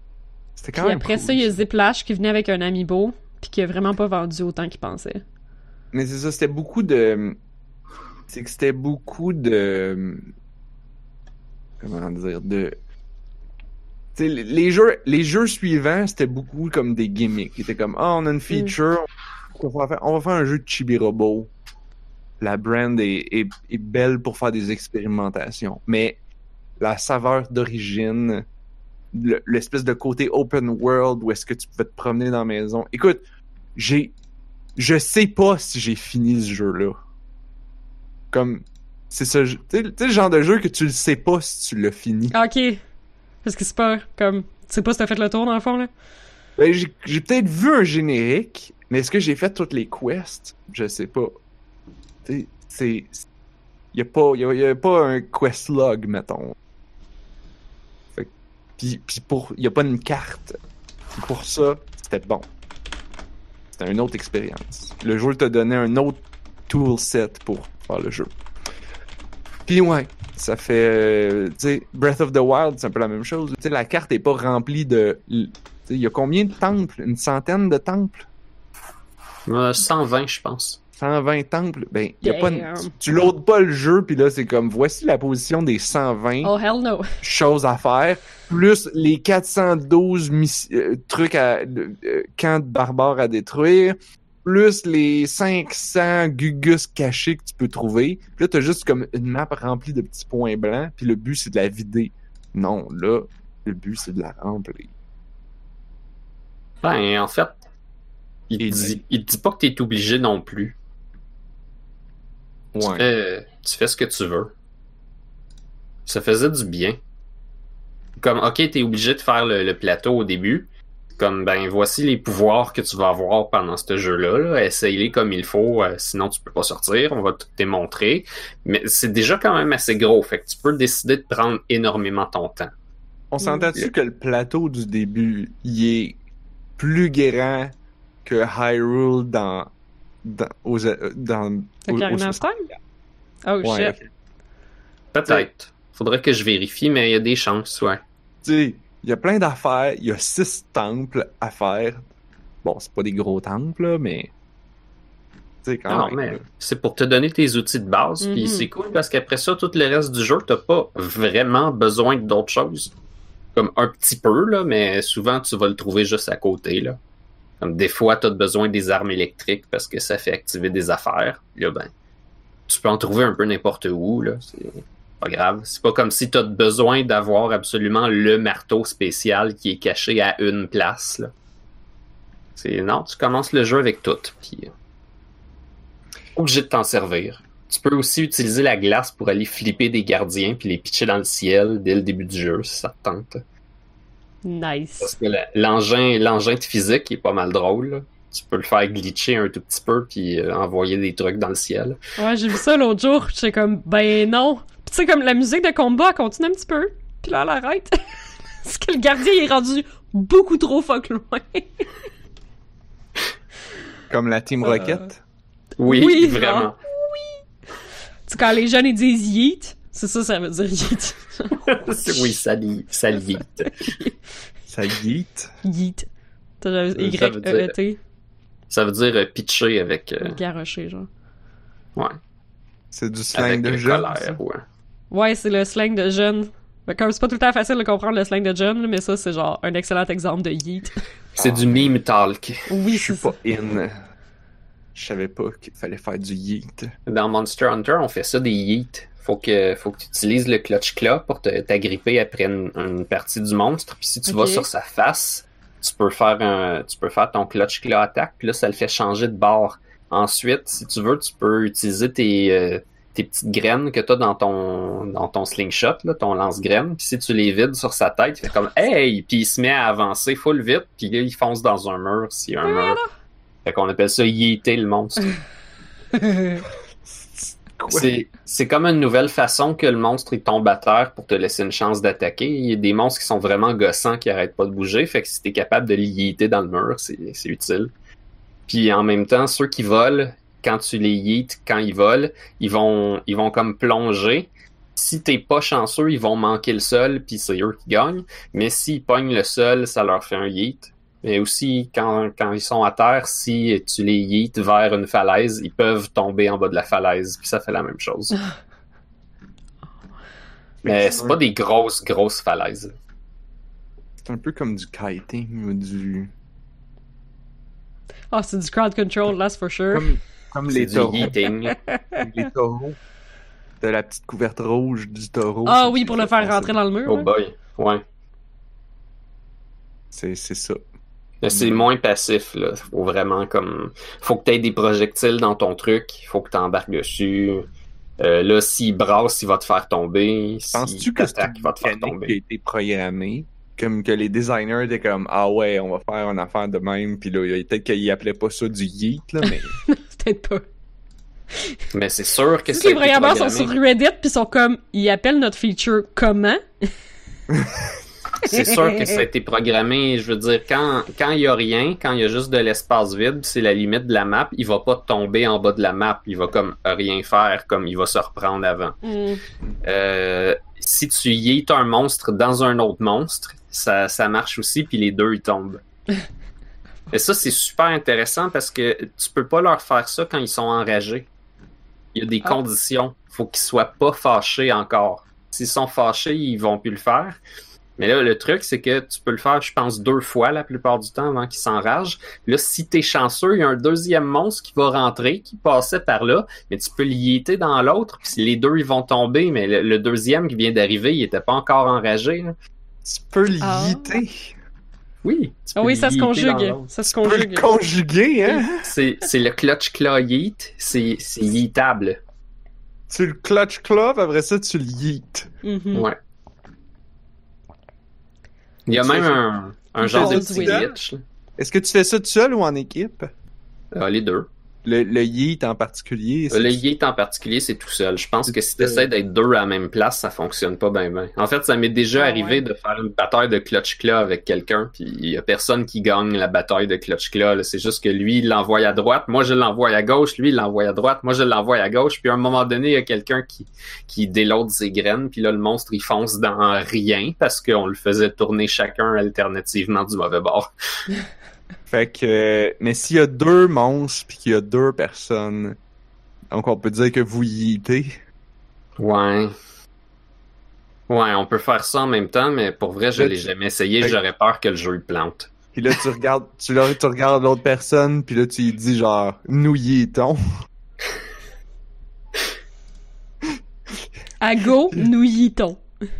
C'était quand Puis même après cool, ça, il y a Ziplash qui venait avec un amiibo, puis qui a vraiment pas vendu autant qu'il pensait. mais c'est ça, c'était beaucoup de... C'est que c'était beaucoup de... Comment dire? De... Tu sais, les les jeux, les jeux suivants, c'était beaucoup comme des gimmicks. C'était comme, ah, on a une feature, on va faire, on va faire un jeu de Chibi-Robo. La brand est, est, est belle pour faire des expérimentations. Mais la saveur d'origine, le- l'espèce de côté open world où est-ce que tu peux te promener dans la maison. Écoute, j'ai, je sais pas si j'ai fini ce jeu-là. Comme, c'est ça, tu sais, tu sais, le genre de jeu que tu le sais pas si tu l'as fini. Ah, ok. Parce que c'est pas comme. Tu sais pas si t'as fait le tour dans le fond, là. Ben, j'ai, j'ai peut-être vu un générique, mais est-ce que j'ai fait toutes les quests? Je sais pas. Tu sais, c'est, y a pas, y a, y a pas un quest log, mettons. Fait que- pis, pis pour, y a pas une carte. Pis pour ça, c'était bon. C'était une autre expérience. Le jeu t'a donné un autre toolset pour faire le jeu. Puis ouais, ça fait, euh, tu sais, Breath of the Wild, c'est un peu la même chose. Tu sais, la carte est pas remplie de, tu sais, il y a combien de temples? Une centaine de temples? Euh, cent vingt, je pense. cent vingt temples? Ben, y a pas une- Damn. tu, tu loads pas le jeu, puis là, c'est comme, voici la position des cent vingt Oh, hell no. choses à faire, plus les quatre cent douze miss- euh, trucs à, euh, camps de barbares à détruire, plus les cinq cents gugus cachés que tu peux trouver. Puis là, t'as juste comme une map remplie de petits points blancs, puis le but, c'est de la vider. Non, là, le but, c'est de la remplir. Ben, en fait, il Et te dit, dit- il te dit pas que t'es obligé non plus. Tu Ouais. fais, tu fais ce que tu veux. Ça faisait du bien. Comme, ok, t'es obligé de faire le, le plateau au début. Comme, ben, voici les pouvoirs que tu vas avoir pendant ce jeu-là. Là. Essaye-les comme il faut, euh, sinon tu peux pas sortir. On va tout te démontrer. Mais c'est déjà quand même assez gros. Fait que tu peux décider de prendre énormément ton temps. On s'entend-tu Mm. que le plateau du début, il est plus grand que Hyrule dans... dans... aux... euh, dans... aux- Ocarina aux- of Time? Oh, Ouais, shit. ok. Peut-être. Faudrait que je vérifie, mais il y a des chances, ouais. Tu sais, il y a plein d'affaires, il y a six temples à faire. Bon, c'est pas des gros temples, là, mais... Tu sais, quand Non, même. mais là. c'est pour te donner tes outils de base, puis Mhm. c'est cool parce qu'après ça, tout le reste du jeu, t'as pas vraiment besoin d'autre chose. Comme un petit peu, là, mais souvent tu vas le trouver juste à côté, là. Comme des fois, t'as besoin des armes électriques parce que ça fait activer des affaires. Là, ben, tu peux en trouver un peu n'importe où, là. C'est pas grave. C'est pas comme si t'as besoin d'avoir absolument le marteau spécial qui est caché à une place, là. C'est, non, tu commences le jeu avec tout, puis... euh, obligé de t'en servir. Tu peux aussi utiliser la glace pour aller flipper des gardiens puis les pitcher dans le ciel dès le début du jeu, si ça te tente. Parce Nice. que la- l'engin, l'engin de physique est pas mal drôle, là. Tu peux le faire glitcher un tout petit peu puis euh, envoyer des trucs dans le ciel. Ouais, j'ai vu ça l'autre jour. J'étais comme, ben non. Puis tu sais, comme la musique de combat, elle continue un petit peu. Puis là, elle arrête. Parce que le gardien il est rendu beaucoup trop fuck loin. Comme la Team Euh, Rocket. Oui, Oui, vraiment. genre. Tu sais, quand les jeunes ils disent yeet, c'est ça, ça veut dire yeet. Oui, ça lit, ça lit. Ça yeet. Yeet. T'as Ça veut Y E E T. Ça veut dire euh, pitcher avec, euh, Garrocher, genre. ouais, C'est du slang avec de euh, jeune. colère, ça. ouais. Ouais, c'est le slang de jeune. Fait que, comme c'est pas tout le temps facile de comprendre le slang de jeune, là, mais ça, c'est genre un excellent exemple de yeet. C'est du meme talk. Oui, Je suis c'est ça. pas in. Je savais pas qu'il fallait faire du yeet. Dans Monster Hunter, on fait ça des yeets. Faut que, faut que tu utilises le clutch claw pour te- t'agripper après une, une partie du monstre. Puis si tu Ok. vas sur sa face, tu peux faire un, tu peux faire ton clutch claw attaque. Puis là, ça le fait changer de bord. Ensuite, si tu veux, tu peux utiliser tes, euh, tes petites graines que tu as dans ton, dans ton slingshot, là, ton lance-graines. Puis si tu les vides sur sa tête, il fait comme hey! Puis il se met à avancer full vite. Puis là, il fonce dans un mur s'il y a un mur. Fait qu'on appelle ça yeeter le monstre. Quoi? C'est, c'est comme une nouvelle façon que le monstre il tombe à terre pour te laisser une chance d'attaquer. Il y a des monstres qui sont vraiment gossants qui arrêtent pas de bouger. Fait que si t'es capable de yeeter dans le mur, c'est, c'est utile. Puis en même temps, ceux qui volent, quand tu les yeets, quand ils volent, ils vont, ils vont comme plonger. Si t'es pas chanceux, ils vont manquer le sol, puis c'est eux qui gagnent. Mais s'ils pognent le sol, ça leur fait un yeet. Mais aussi, quand, quand ils sont à terre, si tu les yeets vers une falaise, ils peuvent tomber en bas de la falaise, puis ça fait la même chose. Mais c'est pas des grosses, grosses falaises. C'est un peu comme du kiting ou du... Ah, oh, c'est du crowd control, là, c'est for sure. Comme, comme les C'est taureaux. du yeeting. Les taureaux. De la petite couverte rouge du taureau. Ah c'est- oui, c'est pour le ça, faire c'est- rentrer dans le mur. Oh là. boy, ouais. C'est c'est ça. Mais c'est Mm. moins passif, là. Faut vraiment comme... Faut que t'aies des projectiles dans ton truc, faut que t'embarques dessus. Euh, là, s'il brasse, il va te faire tomber. Penses-tu S'il que c'est t'attaque, il une va te faire mécanique qui a tomber. été programmée? Comme que les designers étaient comme, ah ouais, on va faire une affaire de même, puis là, peut-être qu'ils appelaient pas ça du yeet, là, mais... C'est peut-être pas. Mais c'est sûr que Si ça a les été programmeurs sont programmé. sur Reddit pis sont comme, ils appellent notre feature comment? C'est sûr que ça a été programmé. Je veux dire, quand quand il y a rien, quand il y a juste de l'espace vide, c'est la limite de la map, il va pas tomber en bas de la map. Il va comme rien faire, comme il va se reprendre avant. Mm. Euh, si tu yeets un monstre dans un autre monstre, ça, ça marche aussi, puis les deux, ils tombent. Et ça, c'est super intéressant parce que tu peux pas leur faire ça quand ils sont enragés. Il y a des Ah. conditions. Faut qu'ils soient pas fâchés encore. S'ils sont fâchés, ils vont plus le faire. Mais là, le truc, c'est que tu peux le faire, je pense, deux fois la plupart du temps avant qu'ils s'enragent. Là, si t'es chanceux, il y a un deuxième monstre qui va rentrer, qui passait par là, mais tu peux le yeeter dans l'autre, puis les deux, ils vont tomber, mais le, le deuxième qui vient d'arriver, il était pas encore enragé. Là. Tu peux le Ah. yeeter. Oui, tu peux Ah oui, le ça se yeeter dans conjugue. l'autre. Ça se Tu peux conjugue. le conjuguer, hein? C'est, c'est le clutch claw yeet, c'est, c'est yeetable. Tu le clutch club, après ça, tu le yeet. Mhm. Ouais. Il y a Tu même fais- un, un tu genre fais de ça petit tout seul? glitch. là. Est-ce que tu fais ça tout seul ou en équipe? Ah, les deux. Le, le yeet en particulier, c'est... Le yeet en particulier, c'est tout seul. Je pense que si tu Euh. essaies d'être deux à la même place, ça fonctionne pas bien bien. En fait, ça m'est déjà Ah arrivé ouais. de faire une bataille de clutch claw avec quelqu'un, puis il y a personne qui gagne la bataille de clutch claw. là. C'est juste que lui, il l'envoie à droite, moi je l'envoie à gauche, lui il l'envoie à droite, moi je l'envoie à gauche, puis à un moment donné, il y a quelqu'un qui, qui déloade ses graines, puis là le monstre il fonce dans rien parce qu'on le faisait tourner chacun alternativement du mauvais bord. Fait que... euh, Mais s'il y a deux monstres pis qu'il y a deux personnes, donc on peut dire que vous yeetez. Ouais. Ouais, on peut faire ça en même temps, mais pour vrai, je Là, l'ai tu- jamais essayé, Fait que- j'aurais peur que le jeu le plante. Puis là, tu regardes, tu, là, tu regardes l'autre personne, puis là, tu lui dis genre, nous yeetons. À go, nous yeetons.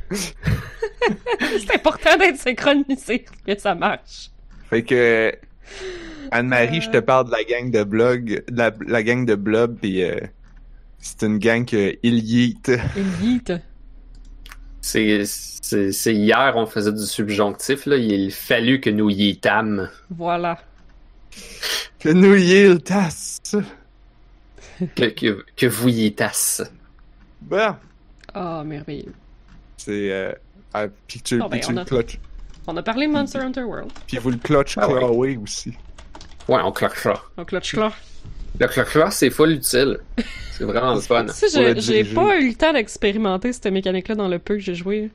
C'est important d'être synchronisé pour que ça marche. Fait que Anne-Marie, je te parle de la gang de blog, de la, la gang de blob, puis euh, c'est une gang que il yeet. Il yeet. C'est, c'est, c'est hier, on faisait du subjonctif, là. Il fallut que nous y étâmes. Voilà. Que nous yeetasse. Que, que, que vous y étasse. Bon, Ah, merveilleux. c'est euh, ah, puis tu, Bon, ben, puis tu on le a- clutch, On a parlé Monster Hunter World. puis vous le clutch Ah ouais. clawé aussi. Ouais, on cloque ça. Donc, clutch claw. Le cloque là, c'est full utile. C'est vraiment le fun. Si, Pour le j'ai j'ai diriger. pas eu le temps d'expérimenter cette mécanique-là dans le peu que j'ai joué.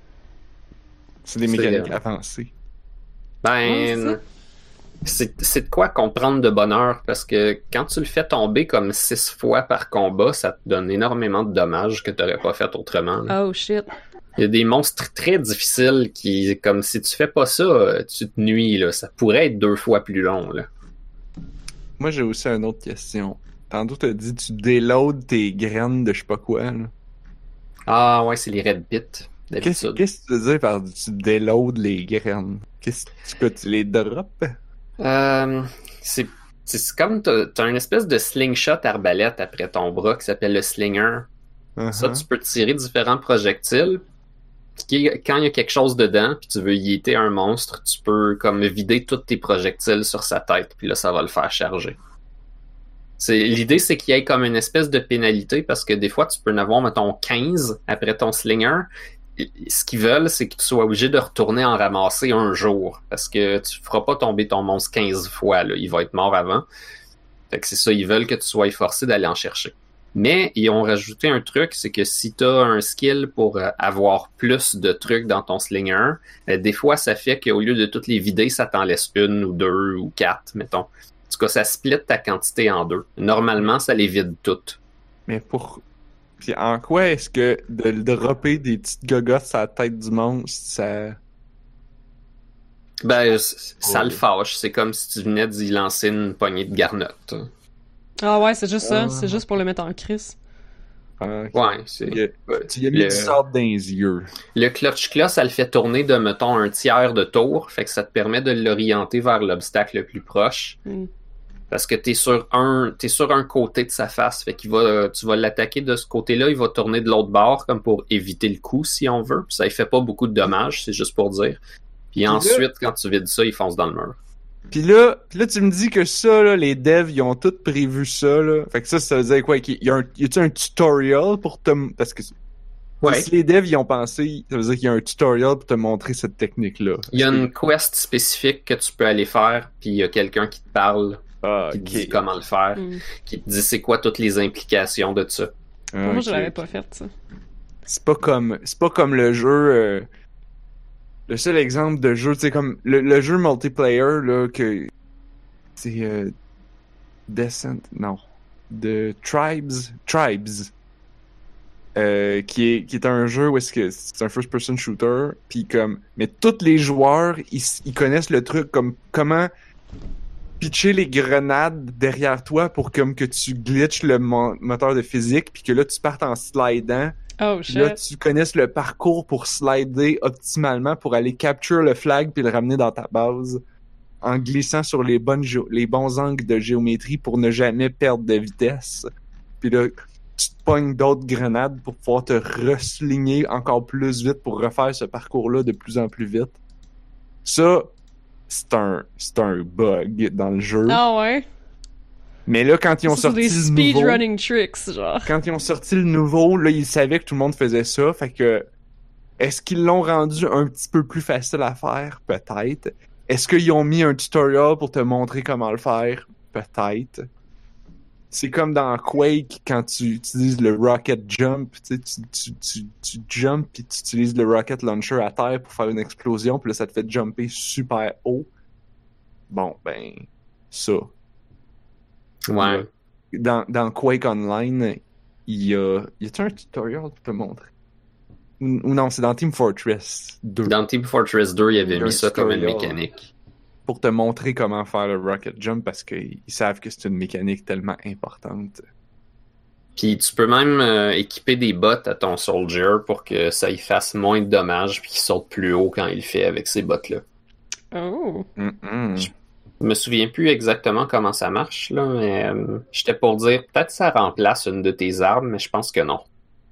C'est des C'est, mécaniques euh, avancées. Ouais, Ben, c'est, c'est de quoi comprendre de bonheur, parce que quand tu le fais tomber comme six fois par combat, ça te donne énormément de dommages que t'aurais pas fait autrement. là. Oh shit. Il y a des monstres très difficiles qui, comme si tu fais pas ça, euh, tu te nuis, là. Ça pourrait être deux fois plus long, là. Moi, j'ai aussi une autre question. Tantôt, t'as dit tu déloads tes graines de je sais pas quoi, là. Ah ouais, c'est les red bits, Qu'est-ce d'habitude. qu'est-ce que tu veux dire par tu déloads les graines? Qu'est-ce que tu, tu les drops? Euh, c'est, c'est c'est comme t'as, t'as une espèce de slingshot arbalète après ton bras qui s'appelle le slinger. Ça, Uh-huh. tu peux tirer différents projectiles. Qui- Quand il y a quelque chose dedans, puis tu veux yeeter un monstre, tu peux comme vider tous tes projectiles sur sa tête, puis là, ça va le faire charger. C'est, l'idée, c'est qu'il y ait comme une espèce de pénalité, parce que des fois, tu peux en avoir, mettons, quinze après ton slinger. Et ce qu'ils veulent, c'est que tu sois obligé de retourner en ramasser un jour, parce que tu feras pas tomber ton monstre quinze fois, là. Il va être mort avant. Fait que c'est ça, ils veulent que tu sois forcé d'aller en chercher. Mais ils ont rajouté un truc, c'est que si tu as un skill pour euh, avoir plus de trucs dans ton Slinger un, euh, des fois ça fait qu'au lieu de toutes les vider, ça t'en laisse une ou deux ou quatre, mettons. En tout cas, ça split ta quantité en deux. Normalement, ça les vide toutes. Mais pour... Puis en quoi est-ce que de le dropper des petites gogottes sur la tête du monstre, ça... Ben, c- ça Oh. le fâche. C'est comme si tu venais d'y lancer une poignée de garnottes. Ah ouais, c'est juste ça. Ah. C'est juste pour le mettre en crise. Ah, ok. Ouais, c'est... Il y a- ouais. Tu y as mis Le- du sable dans les yeux. Le clutch claw, ça le fait tourner de, mettons, un tiers de tour. Fait que ça te permet de l'orienter vers l'obstacle le plus proche. Mm. Parce que t'es sur un, t'es sur un côté de sa face. Fait qu'il va, tu vas l'attaquer de ce côté-là. Il va tourner de l'autre bord, comme pour éviter le coup, si on veut. Puis ça, il fait pas beaucoup de dommages, c'est juste pour dire. Puis là- ensuite, quand tu vides ça, il fonce dans le mur. Pis là, pis là, tu me dis que ça, là, les devs, ils ont tous prévu ça, là. Fait que ça, ça veut dire quoi? Qu'il y a un, y a-tu un tutorial pour te... Parce que Ouais. si les devs, ils ont pensé, ça veut dire qu'il y a un tutorial pour te montrer cette technique-là. Il y a une quest spécifique que tu peux aller faire, puis il y a quelqu'un qui te parle, Ah, qui ok. te dit comment le faire, Mm. qui te dit c'est quoi toutes les implications de ça. Ah, Moi, je ok. l'avais pas fait, ça. C'est pas comme, c'est pas comme le jeu, euh, le seul exemple de jeu, tu sais, comme le, le jeu multiplayer, là, que, c'est, euh, Descent, non, de Tribes, Tribes, euh, qui est, qui est un jeu où est-ce que c'est un first-person shooter, puis comme, mais tous les joueurs, ils, ils connaissent le truc comme comment pitcher les grenades derrière toi pour comme que tu glitches le mo- moteur de physique, puis que là tu partes en slidant. Oh, Puis là, shit. tu connaisses le parcours pour slider optimalement pour aller capture le flag puis le ramener dans ta base en glissant sur les bonnes gé- les bons angles de géométrie pour ne jamais perdre de vitesse. Puis là, tu te pognes d'autres grenades pour pouvoir te resligner encore plus vite pour refaire ce parcours-là de plus en plus vite. Ça, c'est un, c'est un bug dans le jeu. Ah ouais. Mais là, quand ils ont Ça, c'est sorti des le nouveau... speedrunning tricks, genre. Quand ils ont sorti le nouveau, là, ils savaient que tout le monde faisait ça. Fait que, est-ce qu'ils l'ont rendu un petit peu plus facile à faire? Peut-être. Est-ce qu'ils ont mis un tutorial pour te montrer comment le faire? Peut-être. C'est comme dans Quake, quand tu utilises le rocket jump, tu sais, tu, tu, tu, tu jump puis tu utilises le rocket launcher à terre pour faire une explosion, puis là, ça te fait jumper super haut. Bon, ben, ça. Ouais. Dans, dans Quake Online, il y a... Y a-t-il un tutorial pour te montrer? Ou, ou non, c'est dans Team Fortress deux. Dans Team Fortress deux, il avait Il y a mis un ça comme une tutorial. mécanique. Pour te montrer comment faire le rocket jump parce qu'ils savent que c'est une mécanique tellement importante. Puis tu peux même euh, équiper des bottes à ton soldier pour que ça y fasse moins de dommages puis qu'il saute plus haut quand il le fait avec ces bottes-là. Oh. Mm-mm. Je me souviens plus exactement comment ça marche, là, mais euh, j'étais pour dire peut-être que ça remplace une de tes armes, mais je pense que non.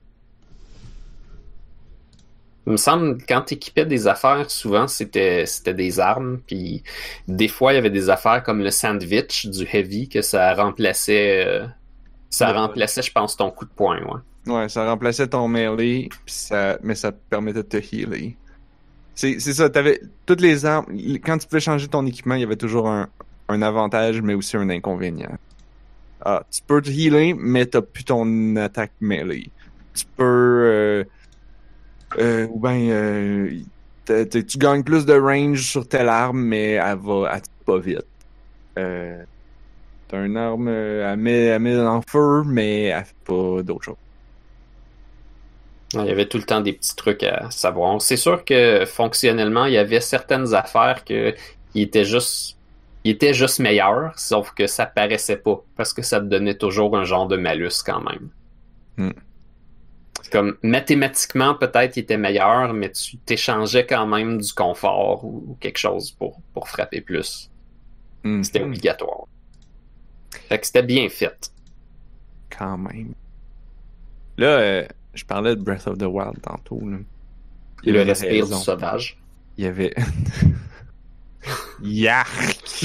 Il me semble que quand tu équipais des affaires, souvent c'était c'était des armes, puis des fois il y avait des affaires comme le sandwich du heavy que ça remplaçait euh, ça Ouais. remplaçait, je pense, ton coup de poing, ouais. Ouais, ça remplaçait ton melee, pis ça, mais ça te permettait de te healer. C'est, c'est ça, t'avais toutes les armes. Quand tu pouvais changer ton équipement, il y avait toujours un, un avantage, mais aussi un inconvénient. Ah, tu peux te healer, mais t'as plus ton attaque melee. Tu peux, euh, euh, ou ben, euh, t'as- t'as- tu gagnes plus de range sur telle arme, mais elle va, elle tire pas vite. Euh, t'as une arme, euh, elle met, elle met en feu, mais elle fait pas d'autre chose. Il y avait tout le temps des petits trucs à savoir. C'est sûr que fonctionnellement, il y avait certaines affaires que qui étaient juste ils étaient juste meilleurs, sauf que ça paraissait pas, parce que ça te donnait toujours un genre de malus quand même. Hmm. C'est comme mathématiquement, peut-être il était meilleur, mais tu t'échangeais quand même du confort ou quelque chose pour, pour frapper plus. Mm. C'était obligatoire. Fait que c'était bien fait. Quand même. Là, euh, je parlais de Breath of the Wild tantôt. Là. Il y Le avait respire raison. du sauvage. Il y avait... Yark!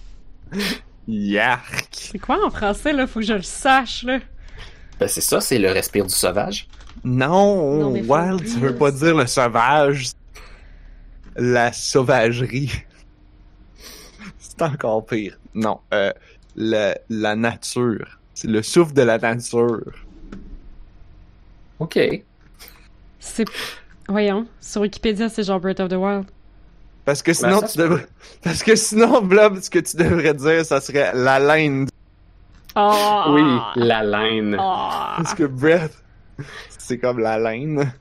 Yark! C'est quoi en français, là? Faut que je le sache, là. Ben c'est ça, c'est le respire du sauvage. Non! Non, mais faut Wild, plus, ça veut là. pas dire le sauvage. La sauvagerie. C'est encore pire. Non, euh, la, la nature. C'est le souffle de la nature. OK. C'est... Voyons, sur Wikipédia, c'est genre Breath of the Wild. Parce que sinon, Ben, ça tu se devrais... Parce que sinon, Blob, ce que tu devrais dire, ça serait la laine. Oh! Oui, la laine. Oh! Parce que Breath, c'est comme la laine.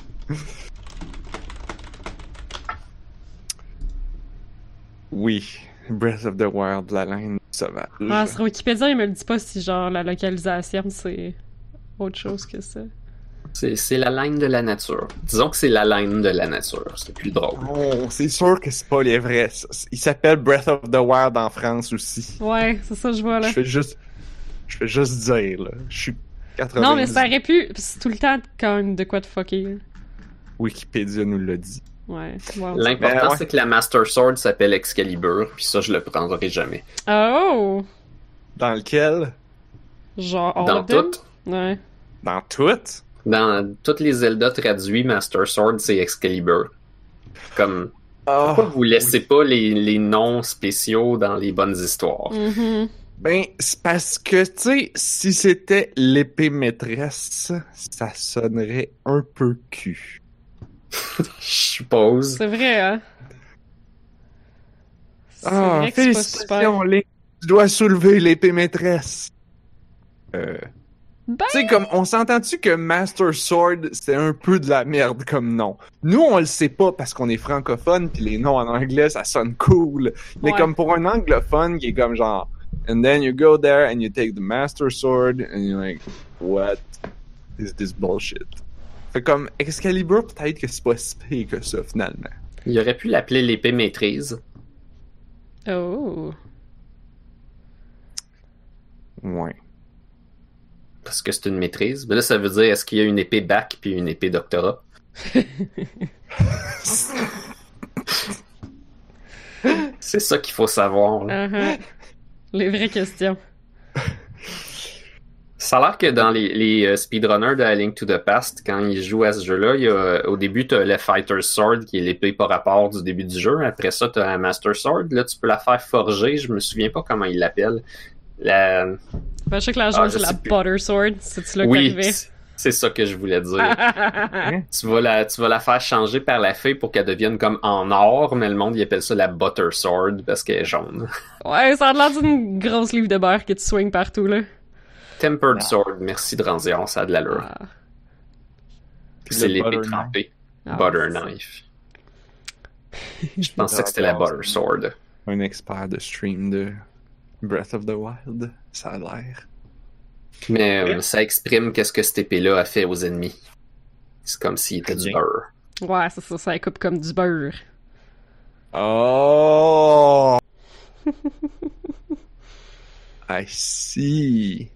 Oui, Breath of the Wild, la laine sauvage. Ah, sur Wikipédia, il me le dit pas si genre la localisation, c'est autre chose que ça. C'est, c'est la laine de la nature. Disons que c'est la laine de la nature. C'est plus drôle. Oh, c'est sûr que c'est pas les vrais. ça. Il s'appelle Breath of the Wild en France aussi. Ouais, c'est ça que je vois là. Je fais juste... Je fais juste dire, là. Je suis quatre-vingts. Non, mais ça aurait pu. C'est tout le temps quand même de quoi de fucker. là. Wikipédia nous l'a dit. Ouais. Wow. L'important, Ben, ouais. c'est que la Master Sword s'appelle Excalibur, puis ça, je le prendrai jamais. Oh! Dans lequel? Genre, all Dans of them? tout, Ouais. Dans tout? dans toutes les Zelda traduits, Master Sword, c'est Excalibur. Comme, Ah, pourquoi vous laissez pas les, les noms spéciaux dans les bonnes histoires? Mhm. ben, c'est parce que, tu sais, si c'était l'épée maîtresse, ça sonnerait un peu cul. Je suppose. C'est vrai, hein? C'est Ah, vrai que c'est pas super. félicitations, Link. Tu dois soulever l'épée maîtresse. Euh... Ben, Tu sais, comme, on s'entend-tu que Master Sword, c'est un peu de la merde comme nom? Nous, on le sait pas parce qu'on est francophone, pis les noms en anglais, ça sonne cool. Mais Ouais. comme pour un anglophone qui est comme genre, and then you go there and you take the Master Sword, and you're like, what is this bullshit? Fait comme, Excalibur, peut-être que c'est pas si pire que ça, finalement. Il aurait pu l'appeler l'épée maîtrise. oh. Ouais. Parce que c'est une maîtrise. Mais là, ça veut dire, est-ce qu'il y a une épée bac puis une épée doctorat? C'est ça qu'il faut savoir. là. Uh-huh. Les vraies questions. Ça a l'air que dans les, les euh, speedrunners de A Link to the Past, quand ils jouent à ce jeu-là, il y a, au début, tu as le Fighter's Sword, qui est l'épée par rapport du début du jeu. Après ça, tu as la Master Sword. Là, tu peux la faire forger. Je me souviens pas comment ils l'appellent. La... Ben, je sais que la jaune, Ah, je c'est la sais plus. Butter Sword. C'est-tu là que Oui, t'arrivais? c- c'est ça que je voulais dire. tu, vas la, tu vas la faire changer par la fée pour qu'elle devienne comme en or, mais le monde il appelle ça la Butter Sword parce qu'elle est jaune. Ouais, ça a l'air d'une grosse livre de beurre que tu swings partout, là. Tempered Sword, merci de Ranzion, ça a de l'allure. Ah. Puis c'est le l'épée Butter trempée. Ah, Butter c'est ça. Knife. Je pensais que c'était la Butter Sword. Un expert de stream de Breath of the Wild, ça a l'air. Mais euh, ça exprime qu'est-ce que cette épée-là a fait aux ennemis. C'est comme s'il était du Bien. beurre. Ouais, c'est ça, ça coupe comme du beurre. Oh! I see.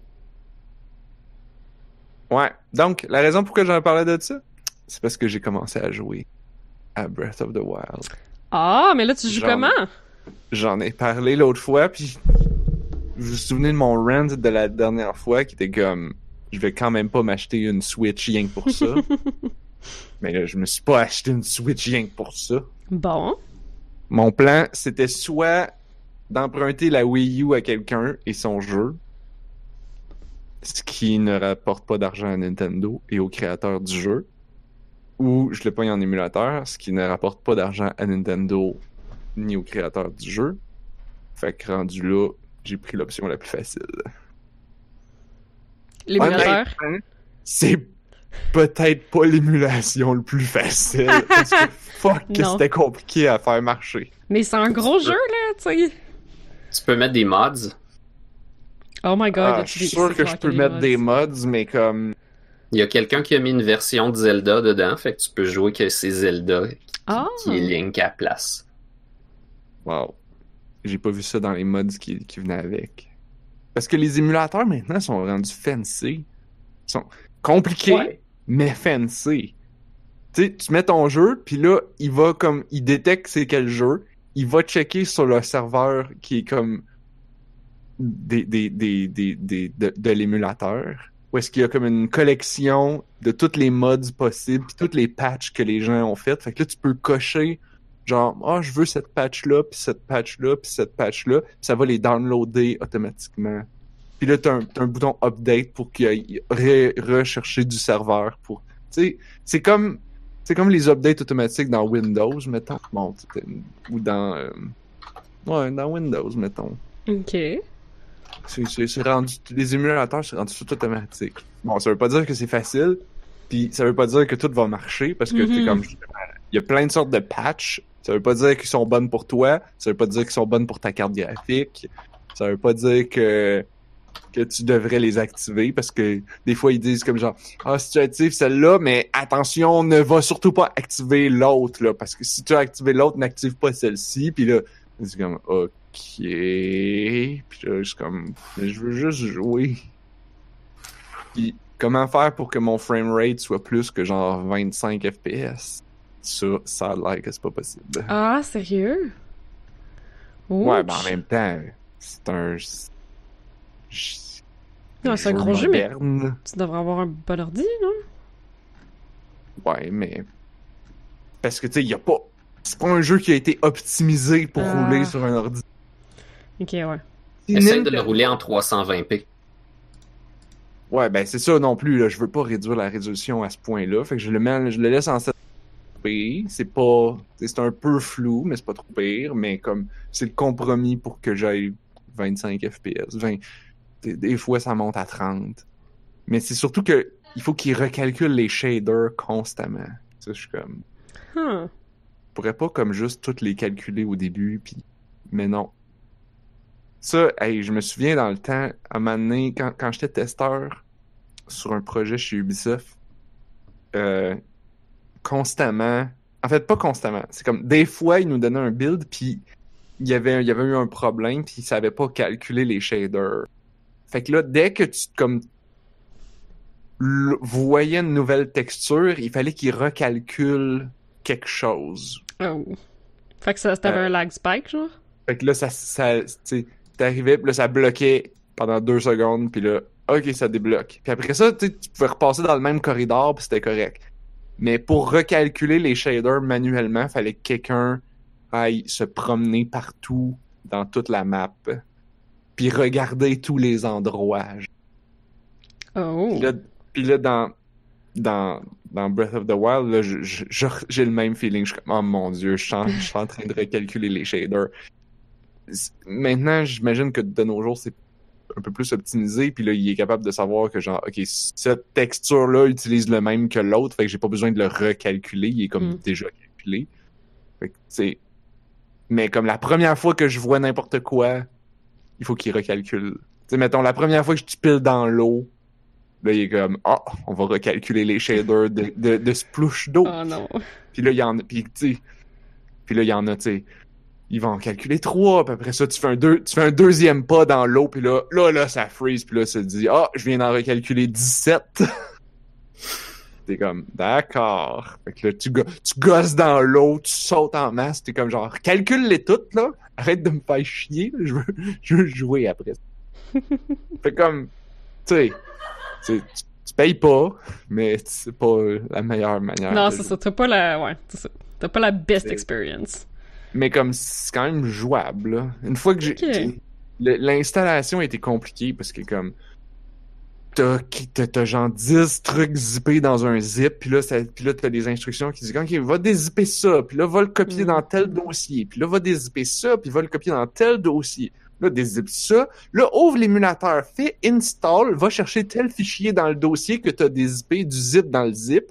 Ouais, donc, la raison pourquoi j'en parlais de ça, c'est parce que j'ai commencé à jouer à Breath of the Wild. Ah, mais là, tu joues Genre- comment? J'en ai parlé l'autre fois, puis vous vous souvenez de mon rant de la dernière fois qui était comme, je vais quand même pas m'acheter une Switch rien que pour ça. Mais là, je me suis pas acheté une Switch rien que pour ça. Bon. Mon plan, c'était soit d'emprunter la Wii U à quelqu'un et son jeu, ce qui ne rapporte pas d'argent à Nintendo et au créateur du jeu, ou je le pogne en émulateur, ce qui ne rapporte pas d'argent à Nintendo ni au créateur du jeu. Fait que rendu là, j'ai pris l'option la plus facile. L'émulateur. Honnêtement, c'est peut-être pas l'émulation le plus facile, parce que fuck que Non. c'était compliqué à faire marcher. Mais c'est un gros jeu, là, tu sais. Tu peux mettre des mods. Oh my god, Ah, y a-tu je des- suis sûr c'est que clair je qu'il y peux a mettre des mods, mais comme... Il y a quelqu'un qui a mis une version de Zelda dedans, fait que tu peux jouer que c'est Zelda qui, Ah. qui est Link à la place. Wow. J'ai pas vu ça dans les mods qui, qui venaient avec. Parce que les émulateurs, maintenant, sont rendus fancy. Ils sont compliqués, Ouais. mais fancy. Tu sais, tu mets ton jeu, puis là, il va comme... Il détecte c'est quel jeu. Il va checker sur le serveur qui est comme... Des, des, des, des, des, de, de l'émulateur. Où est-ce qu'il y a comme une collection de toutes les mods possibles, puis toutes les patchs que les gens ont fait. Fait que là, tu peux cocher, genre, ah, oh, je veux cette patch-là, puis cette patch-là, puis cette patch-là, puis ça va les downloader automatiquement Puis là, t'as un, t'as un bouton update pour qu'il aille re- rechercher du serveur pour. Tu sais, c'est comme. C'est comme les updates automatiques dans Windows, mettons. Bon, ou dans. Euh, ouais, dans Windows, mettons. Ok. C'est, c'est, c'est rendu. Les émulateurs, c'est rendu tout automatique. Bon, ça veut pas dire que c'est facile. Puis ça veut pas dire que tout va marcher parce que Mm-hmm. t'es comme. Il y a plein de sortes de patchs. Ça veut pas dire qu'ils sont bonnes pour toi. Ça veut pas dire qu'ils sont bonnes pour ta carte graphique. Ça veut pas dire que. que tu devrais les activer parce que des fois ils disent comme genre ah si tu actives celle-là mais attention ne va surtout pas activer l'autre là parce que si tu as activé l'autre n'active pas celle-ci puis là c'est comme ok puis là je suis comme mais je veux juste jouer puis comment faire pour que mon framerate soit plus que genre vingt-cinq F P S ça ça a l'air que c'est pas possible Ah, sérieux? ouais Ouch. ben en même temps c'est un Non, c'est un gros jeu, mais moderne. tu devrais avoir un bon ordi, non? Ouais, mais. Parce que, tu sais, il y a pas. C'est pas un jeu qui a été optimisé pour Ah. rouler sur un ordi. Ok, ouais. Essaye de le rouler en trois cent vingt p. Ouais, ben, c'est ça non plus, là. Je veux pas réduire la résolution à ce point-là. Fait que je le mets, je le laisse en sept p. C'est pas. C'est un peu flou, mais c'est pas trop pire. Mais comme. C'est le compromis pour que j'aille vingt-cinq F P S. vingt. Des, des fois, ça monte à trente. Mais c'est surtout que. Il faut qu'il recalcule les shaders constamment. Ça, je suis comme. Huh. Je pourrais pas comme juste toutes les calculer au début, puis mais non. Ça, hey, je me souviens dans le temps, à un moment donné, quand, quand j'étais testeur sur un projet chez Ubisoft, euh, constamment, en fait pas constamment, c'est comme des fois ils nous donnaient un build, puis il y avait, il y avait eu un problème, puis ils savaient pas calculer les shaders. Fait que là, dès que tu comme l- voyais une nouvelle texture, il fallait qu'ils recalculent quelque chose. Oh. Fait que ça, t'avais Euh, un lag spike, genre? Fait que là, ça, ça, tu sais, t'arrivais, puis là, ça bloquait pendant deux secondes, puis là, ok, ça débloque. Puis après ça, tu sais, tu pouvais repasser dans le même corridor, puis c'était correct. Mais pour recalculer les shaders manuellement, fallait que quelqu'un aille se promener partout dans toute la map, puis regarder tous les endroits. Oh. Puis là, puis là dans, dans, dans Breath of the Wild, là, je- je- je- j'ai le même feeling. Je suis comme, oh mon Dieu, je suis en, je suis en train de recalculer les shaders. C'est- Maintenant, j'imagine que de nos jours, c'est un peu plus optimisé, puis là, il est capable de savoir que, genre, OK, cette texture-là utilise le même que l'autre, fait que j'ai pas besoin de le recalculer, il est comme Mm. déjà calculé. Fait que, tu sais... Mais comme la première fois que je vois n'importe quoi, il faut qu'il recalcule. Tu sais, mettons, la première fois que je pile dans l'eau, là, il est comme, ah, oh, on va recalculer les shaders de, de, de splouche d'eau. Oh non. Puis là, il y en a, puis tu sais, puis là, il y en a, tu sais, ils vont en calculer trois, puis après ça, tu fais un deux, tu fais un deuxième pas dans l'eau, puis là, là, là, ça freeze, puis là, ça te dit, ah, je viens d'en recalculer dix-sept. T'es comme, d'accord. Fait que là, tu, go- tu gosses dans l'eau, tu sautes en masse, t'es comme genre, calcule-les toutes, là. Arrête de me faire chier, là. Je veux, je veux jouer après ça. Fait comme, tu sais, tu, tu, tu payes pas, mais c'est pas la meilleure manière. Non, de c'est jouer. ça. T'as pas la. Ouais, c'est ça. T'as pas la best C'est- experience. Mais comme c'est quand même jouable, là. Une fois que j'ai. Ok. le- L'installation a été compliquée parce que comme. T'as, qui- t'as, t'as genre dix trucs zippés dans un zip, puis là, ça, puis là t'as des instructions qui disent OK, va dézipper ça, puis là, va le copier Mm. dans tel dossier, puis là, va dézipper ça, puis va le copier dans tel dossier. Là, dézippe ça. Là, ouvre l'émulateur, fais install, va chercher tel fichier dans le dossier que t'as dézippé du zip dans le zip.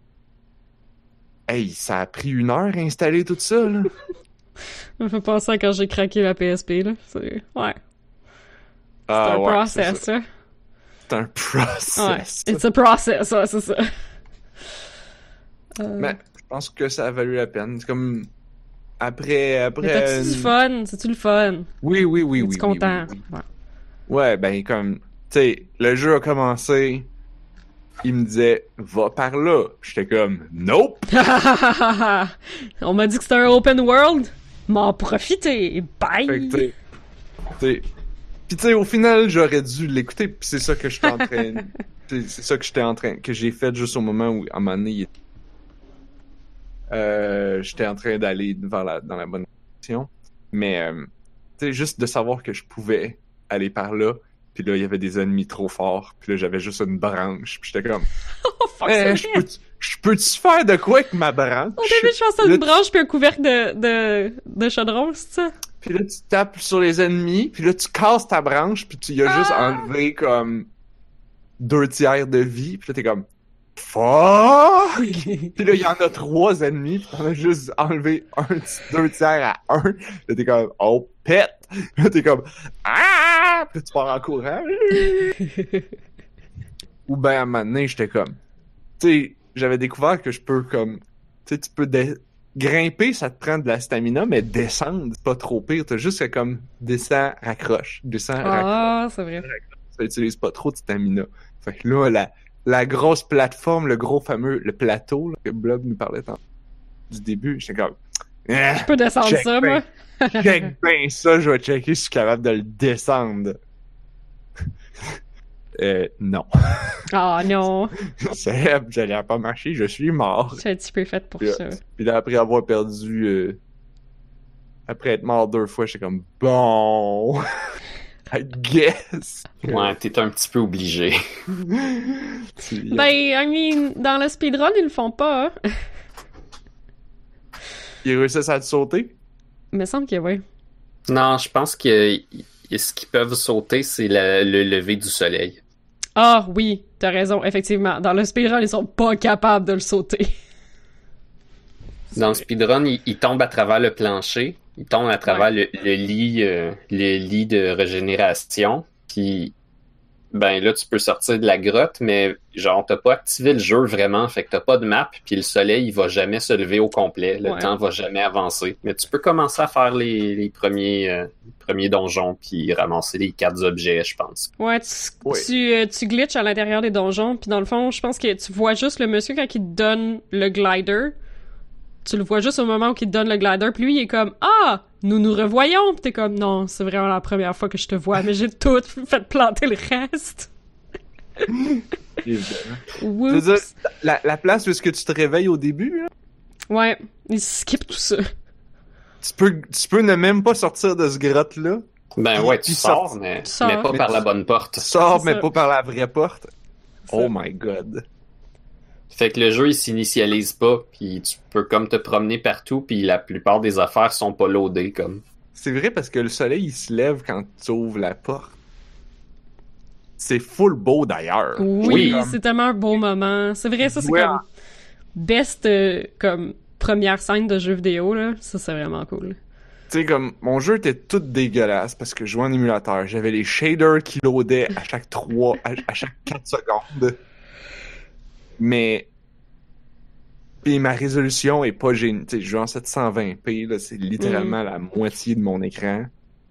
Hey, ça a pris une heure à installer tout ça, là. Ça me fait penser à quand j'ai craqué la P S P, là. C'est. Ouais. C'est Ah, un ouais, process, c'est ça. ça. C'est un process. Ouais. It's a process, ouais, c'est ça. Euh, Mais je pense que ça a valu la peine. C'est comme après après. Mais t'as-tu du une- fun? C'est-tu le fun? Oui, oui, oui, oui. Es-tu oui, content? oui, oui. Ouais. Ouais, ben comme, tu sais, le jeu a commencé, il me disait, va par là. J'étais comme, nope. On m'a dit que c'était un open world. M'en profiter. Bye! Fait que, tu sais, tu sais, puis tu sais, au final, j'aurais dû l'écouter, puis c'est ça que j'étais en train, c'est c'est ça que j'étais en train, que j'ai fait juste au moment où, à un moment donné, il- euh, j'étais en train d'aller vers la, dans la bonne direction. Mais, euh, tu sais, juste de savoir que je pouvais aller par là, Puis là, il y avait des ennemis trop forts. Puis là, j'avais juste une branche. Puis j'étais comme... Oh fuck, Eh, c'est je vrai. peux, je peux-tu faire de quoi avec ma branche? Au début, je pense que c'est Là, une branche puis un couvercle de, de, de chaudron, c'est ça? Puis là, tu tapes sur les ennemis. Puis là, tu casses ta branche. Puis tu y as juste Ah! enlevé comme deux tiers de vie. Puis là, t'es comme... Fuck! Puis là, il y en a trois ennemis. Puis t'en as juste enlevé un, deux tiers à un. Là, t'es comme... Oh, pète! Là, t'es comme... Ah! Puis là, tu pars en courant. Ou ben, à un moment donné, j'étais comme... Tu sais, j'avais découvert que je peux comme... Tu sais, tu peux... dé- Grimper, ça te prend de la stamina, mais descendre, c'est pas trop pire. T'as juste que comme... Descends, raccroche. Descends, raccroche. Ah, c'est vrai. Ça utilise pas trop de stamina. Fait que là, la, la grosse plateforme, le gros fameux... Le plateau, là, que Blob nous parlait tant du début, j'étais comme... Ah, Je peux descendre check ça, ben- moi. check ben ça, je vais checker si je suis capable de le descendre. euh, non. Ah non. C'est, j'allais pas marcher, je suis mort. Je suis un petit peu faite pour Puis, ça. puis là, après avoir perdu, euh, après être mort deux fois, j'étais comme, bon, I guess. Ouais, t'es un petit peu obligé. C'est- Ben, I mean, dans le speedrun, ils le font pas, hein. Ils réussissent à te sauter? Il me semble que oui. Non, je pense que y- y- ce qu'ils peuvent sauter, c'est la- le lever du soleil. Ah oui, t'as raison, effectivement. Dans le speedrun, ils sont pas capables de le sauter. Dans le speedrun, il, il tombe à travers le plancher, il tombe à travers le, le lit, euh, le lit de régénération, puis ben là tu peux sortir de la grotte, mais genre t'as pas activé le jeu vraiment, fait que t'as pas de map, puis le soleil il va jamais se lever au complet, le Ouais. temps va jamais avancer. Mais tu peux commencer à faire les, les premiers euh, les premiers donjons, puis ramasser les quatre objets, je pense. Ouais, tu, Ouais. tu, euh, tu glitches à l'intérieur des donjons, puis dans le fond, je pense que tu vois juste le monsieur quand il te donne le glider. Tu le vois juste au moment où il te donne le glider, puis lui, il est comme « Ah! Nous nous revoyons! » Puis t'es comme « Non, c'est vraiment la première fois que je te vois, mais j'ai tout fait planter le reste. Évidemment. » Oups! C'est ça, la, la place où est-ce que tu te réveilles au début, là, Ouais, il skip tout ça. tu peux, tu peux ne même pas sortir de ce grotte-là. Ben ouais, tu Puis sors, sort- mais, tu sors. mais pas Mais par tu- la bonne porte. Tu sors, C'est mais ça. pas par la vraie porte. Ça. Oh my god. Fait que le jeu, il s'initialise pas, puis tu peux comme te promener partout, puis la plupart des affaires sont pas loadées, comme. C'est vrai parce que le soleil, il se lève quand tu ouvres la porte. C'est full beau, d'ailleurs. Oui, Comme- c'est tellement un beau moment. C'est vrai, ça, c'est Ouais. comme best, euh, comme première scène de jeu vidéo, là. Ça, c'est vraiment cool. Tu sais, comme, mon jeu était tout dégueulasse parce que je jouais en émulateur. J'avais les shaders qui loadaient à chaque trois, à, à chaque quatre secondes. Mais... Puis ma résolution est pas géniale. Tu sais, je joue en sept cent vingt p, là, c'est littéralement la moitié de mon écran.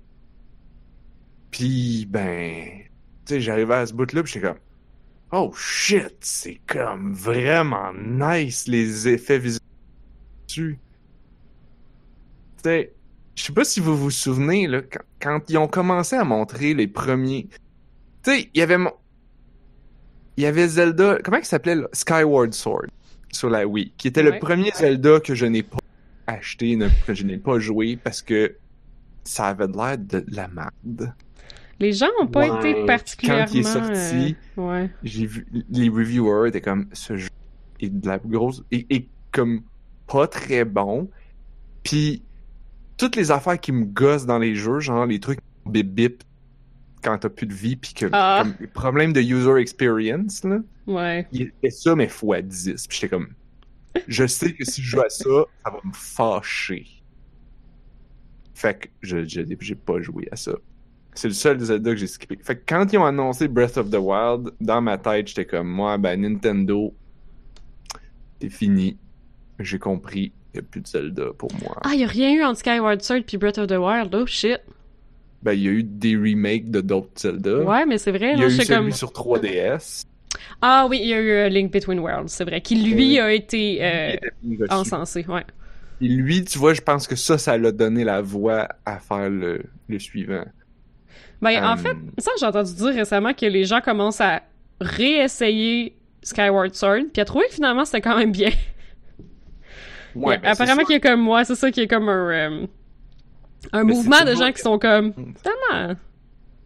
Puis, ben... Tu sais, j'arrivais à ce bout-là, pis j'étais comme... Oh shit, c'est comme vraiment nice, les effets visuels dessus. Tu sais, je sais pas si vous vous souvenez, là, quand, quand ils ont commencé à montrer les premiers... Tu sais, il y avait... mon- Il y avait Zelda... Comment il s'appelait, là? Skyward Sword, sur la Wii, qui était Ouais. le premier Zelda que je n'ai pas acheté, ne- que je n'ai pas joué, parce que ça avait l'air de la merde. Les gens ont pas Ouais. été particulièrement... Quand il est sorti, euh, ouais. j'ai vu les reviewers étaient comme ce jeu est de la grosse et, et comme pas très bon, puis toutes les affaires qui me gossent dans les jeux, genre les trucs bip bip quand t'as plus de vie, puis que Ah. comme les problèmes de user experience là, Ouais. il était ça mais fois dix, puis j'étais comme je sais que si je joue à ça ça va me fâcher, fait que je je- j'ai pas joué à ça. C'est le seul Zelda que j'ai skippé. Fait que quand ils ont annoncé Breath of the Wild, dans ma tête, j'étais comme, moi, ben, Nintendo, c'est fini. J'ai compris, il n'y a plus de Zelda pour moi. Ah, y a rien eu entre Skyward Sword puis Breath of the Wild, oh shit. Ben, il y a eu des remakes de d'autres Zelda. Ouais, mais c'est vrai, Il y non, a eu j'étais celui comme... sur trois D S. Ah oui, il y a eu euh, Link Between Worlds, c'est vrai, qui lui Oui. a été euh, Il était bien reçu. encensé, ouais. Et lui, tu vois, je pense que ça, ça l'a donné la voix à faire le, le suivant. Ben, en Euh, fait, ça, j'ai entendu dire récemment que les gens commencent à réessayer Skyward Sword, puis à trouver que finalement, c'était quand même bien. Ouais, Il y a- ben, c'est apparemment sûr qu'il y a comme moi, c'est ça qui est comme un, euh, un Mais mouvement c'est de toujours gens qui sont comme Mm. tellement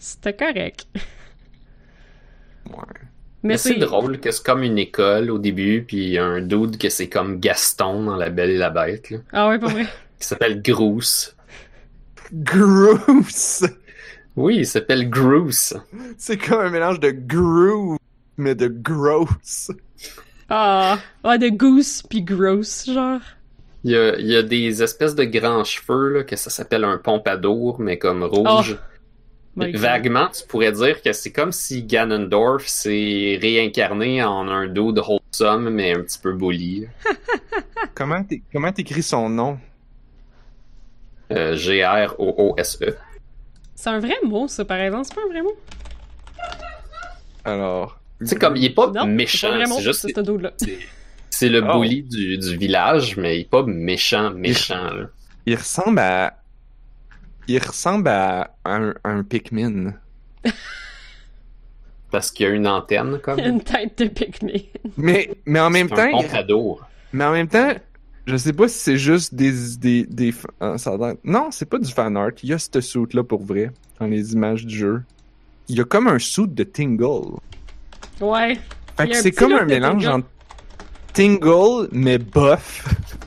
C'était correct. Ouais. Mais Mais c'est drôle que c'est comme une école au début, puis un dude que c'est comme Gaston dans La Belle et la Bête, là, Ah ouais, pas vrai. qui s'appelle Groose. Groose! Oui, il s'appelle Groose. C'est comme un mélange de groove, mais de gross. Ah, ah de goose pis gross, genre. Il y a, il y a des espèces de grands cheveux, là, que ça s'appelle un pompadour, mais comme rouge. Oh. My God. Vaguement, tu pourrais dire que c'est comme si Ganondorf s'est réincarné en un dude wholesome, mais un petit peu bully. Comment t'é- comment t'écris son nom? Euh, G R O O S E. C'est un vrai mot, ça, par exemple. C'est pas un vrai mot? Alors... Tu sais, comme, il est pas Non, c'est méchant, pas un vrai mot, c'est juste... c'est ce dude-là. c'est- C'est le Oh. bully du, du village, mais il est pas méchant, méchant, là. Il ressemble à... Il ressemble à un, un Pikmin. Parce qu'il y a une antenne, comme. Une tête de Pikmin. Mais, mais en même C'est temps... un il- pompadour. Mais en même temps, je sais pas si c'est juste des... des, des fa- ah, ça a l'air- Non, c'est pas du fan art. Il y a ce suit-là pour vrai, dans les images du jeu. Il y a comme un suit de Tingle. Ouais. Fait Il y que a un c'est petit comme look un de mélange Tingle. entre Tingle, mais buff.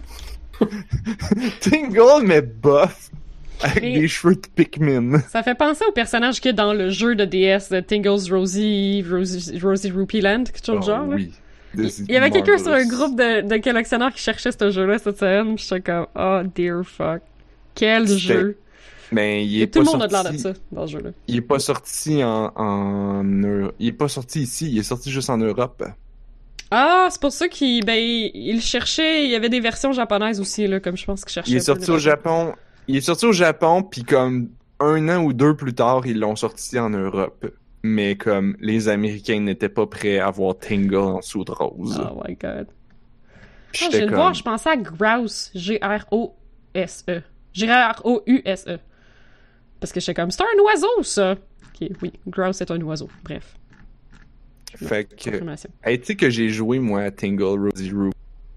Tingle, mais buff. Avec Mais- des cheveux de Pikmin. Ça fait penser au personnage qu'il y a dans le jeu de D S, de Tingle's Rosie, Rosie, Rosie Rupee Land, quelque chose de genre. là. Oh, oui. Il This is il y avait quelqu'un sur un marvelous. groupe de, de collectionneurs qui cherchait ce jeu-là cette semaine, pis j'étais comme, oh dear fuck. Quel C'était- jeu. Mais il Et est tout pas le monde a de l'air sorti... de ça dans ce jeu-là. Il est pas sorti en, en Euro- Il est pas sorti ici, il est sorti juste en Europe. Ah, c'est pour ça qu'il ben, il, il cherchait, il y avait des versions japonaises aussi, là, comme je pense qu'il cherchait. Il est un peu sorti les au versions. Japon. Il est sorti au Japon, puis comme un an ou deux plus tard, ils l'ont sorti en Europe. Mais comme les Américains n'étaient pas prêts à voir Tingle en soude rose. Oh my god. Puis Ah, je j'étais viens de comme... voir, je pensais à Grouse. G R O S E. G R O U S E. Parce que j'étais comme, c'est un oiseau, ça. Ok, oui, Grouse est un oiseau. Bref, Fait que... confirmation. Hey, tu sais que j'ai joué, moi, à Tingle Rosie Roo.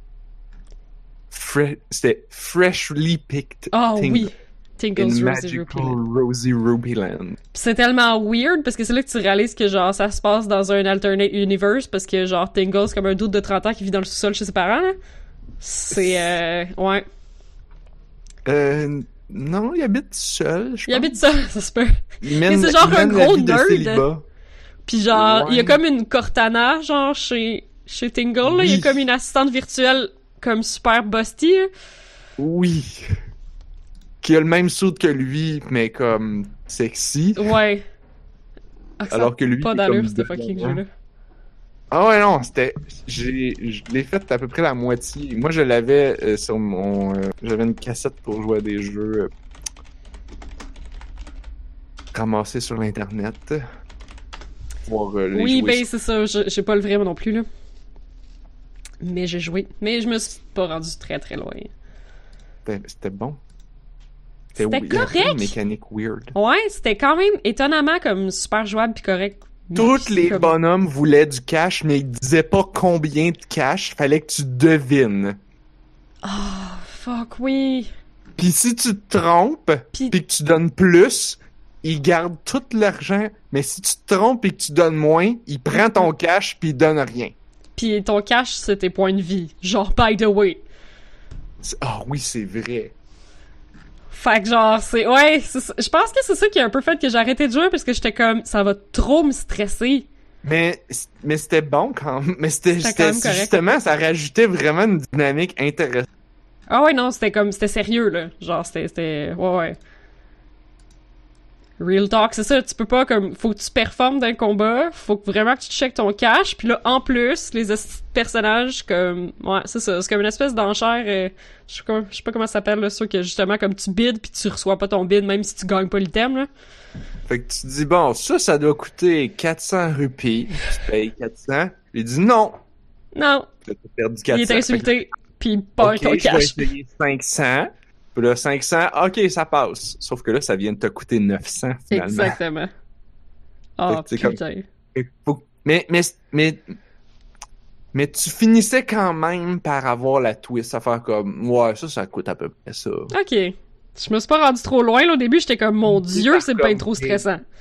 Fre- C'était freshly picked Oh Tingle oui, in Tingle's Rosie Magical Rupee Land. Rosie Rupee Land. Pis c'est tellement weird parce que c'est là que tu réalises que genre ça se passe dans un alternate universe parce que genre Tingle c'est comme un doute de trente ans qui vit dans le sous-sol chez ses parents là. C'est euh ouais. Euh... Non, il habite seul, je Il habite ça, ça se peut. Il mène, c'est genre il mène un la gros vie de nerd. célibat. Puis genre Ouais. il y a comme une Cortana genre chez chez Tingle là, il y a Oui. comme une assistante virtuelle comme super busty. Là. Oui. Qui a le même soude que lui, mais comme sexy. Ouais. Ah, ça a Alors que lui, pas il est d'allure comme ce fucking différent. jeu là. Ah ouais, non, c'était... J'ai... Je l'ai fait à peu près la moitié. Moi, je l'avais euh, sur mon... euh, J'avais une cassette pour jouer à des jeux... euh, ramassés sur l'Internet. Pour euh, les Oui, jouer ben sur- c'est ça, je- j'ai pas le vrai moi non plus là. Mais j'ai joué. Mais je me suis pas rendu très très loin. C'était c'était bon. C'était oui, il y avait correct. une mécanique weird. Ouais, c'était quand même étonnamment comme super jouable pis correct. Tous Puis les comme- bonhommes voulaient du cash, mais ils disaient pas combien de cash. Fallait que tu devines. Ah, fuck, oui. Puis si tu te trompes, Puis- puis que tu donnes plus, ils gardent tout l'argent. Mais si tu te trompes et que tu donnes moins, ils prennent ton cash puis ils donnent rien. Pis ton cash, c'est tes points de vie. Genre, by the way. C'est- Ah oui, c'est vrai. Fait que genre, c'est... Ouais, c'est ça. Je pense que c'est ça qui a un peu fait que j'ai arrêté de jouer parce que j'étais comme, ça va trop me stresser. Mais, mais c'était bon quand même. Mais c'était, C'était c'était- quand même correct. justement, ça rajoutait vraiment une dynamique intéressante. Ah ouais, non, c'était comme... C'était sérieux, là. Genre, c'était... c'était... Ouais, ouais. Real talk, c'est ça, tu peux pas comme... Faut que tu performes dans le combat, faut que vraiment que tu checkes ton cash, puis là, en plus, les esti de personnages, comme... Ouais, c'est ça, c'est comme une espèce d'enchère, euh, je sais pas, je sais pas comment ça s'appelle, là, ça, que justement, comme tu bides, puis tu reçois pas ton bid, même si tu gagnes pas l'item, là. Fait que tu te dis, bon, ça, ça doit coûter quatre cents rupies. Tu payes quatre cents. Il dit non. Non, Là, t'as perdu quatre cents. il est insulté, puis il perd Ok, ton je vais cash. essayer cinq cents. Puis là, cinq cents, ok, ça passe. Sauf que là, ça vient de te coûter neuf cents, finalement. Exactement. Ah, Fait que, tu sais, comme- putain. Fait que faut- Mais, mais, mais, mais tu finissais quand même par avoir la twist à faire comme, ouais, ça, ça coûte à peu près ça. Ok. Je me suis pas rendu trop loin, là, au début, j'étais comme, mon dieu, c'est bien comme- trop stressant.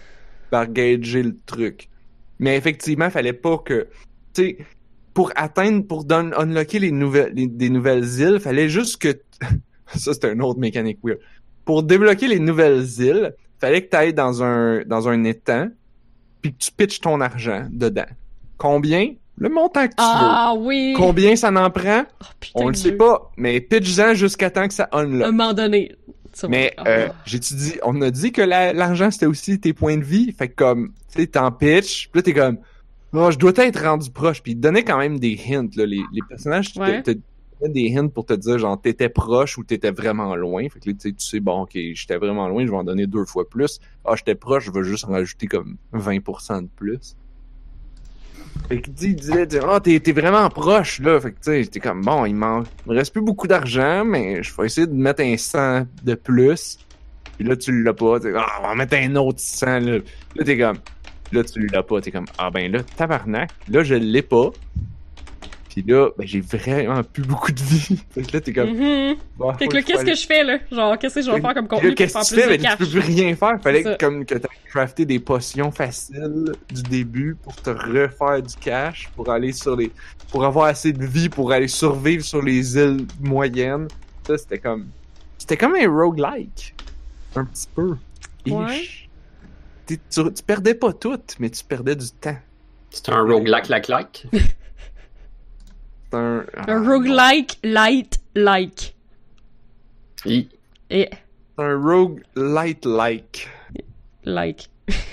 par gager le truc. Mais effectivement, fallait pas que... Tu sais, pour atteindre, pour don- unlocker les nouvelles, les- des nouvelles îles, fallait juste que... Ça, c'est un autre mécanique weird. Pour débloquer les nouvelles îles, fallait que tu ailles dans un, dans un étang, puis que tu pitches ton argent dedans. Combien? Le montant que tu Ah oui! veux. Combien ça en prend? Oh, putain On le de sait Dieu. pas, mais pitch-en jusqu'à temps que ça À un unlock. moment donné. Ça va- Mais Ah. euh, j'ai-tu dit, on a dit que la- l'argent c'était aussi tes points de vie, fait que comme, tu sais, t'en pitch, pis là t'es comme, oh, je dois être rendu proche, puis il te donnait quand même des hints, là, les, les personnages te, Ouais. te donnaient des hints pour te dire genre t'étais proche ou t'étais vraiment loin, fait que là tu sais, tu sais, bon ok, j'étais vraiment loin, je vais en donner deux fois plus, ah j'étais proche, je vais juste en rajouter comme vingt pour cent de plus. Fait qu'il dit, il disait, ah, oh, t'es, t'es vraiment proche, là. Fait que, tu sais, t'es comme, bon, il m'en, il me reste plus beaucoup d'argent, mais je vais essayer de mettre un cent de plus. Puis là, tu l'as pas. T'es, ah, on va mettre un autre cent, là. Là, t'es comme, là, tu l'as pas. T'es comme, ah, ben là, tabarnak. Là, je l'ai pas. Puis là, ben, j'ai vraiment plus beaucoup de vie. Fait que là, t'es comme, Mhm. bon, Fait faut que là, je qu'est-ce fasse- que je fais, là? Genre, qu'est-ce que je vais faire comme Puis contenu là, pour qu'est-ce faire que tu plus fais? de Ben, tu cash? peux plus rien faire. Fallait C'est ça. que, comme, que t'aies crafté des potions faciles du début pour te refaire du cash, pour aller sur les, pour avoir assez de vie pour aller survivre sur les îles moyennes. Ça, c'était comme, c'était comme un roguelike. Un petit peu. Ouais. Ish. T'es- Tu, tu perdais pas tout, mais tu perdais du temps. C'est un roguelike like like. C'est un, Un roguelike light like. Hi. Et C'est un roguelite-like. like.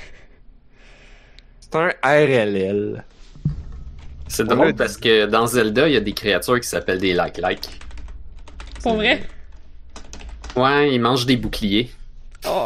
C'est un R L L. C'est On drôle l'a parce que dans Zelda, il y a des créatures qui s'appellent des like like. Pour vrai? Ouais, ils mangent des boucliers. Oh.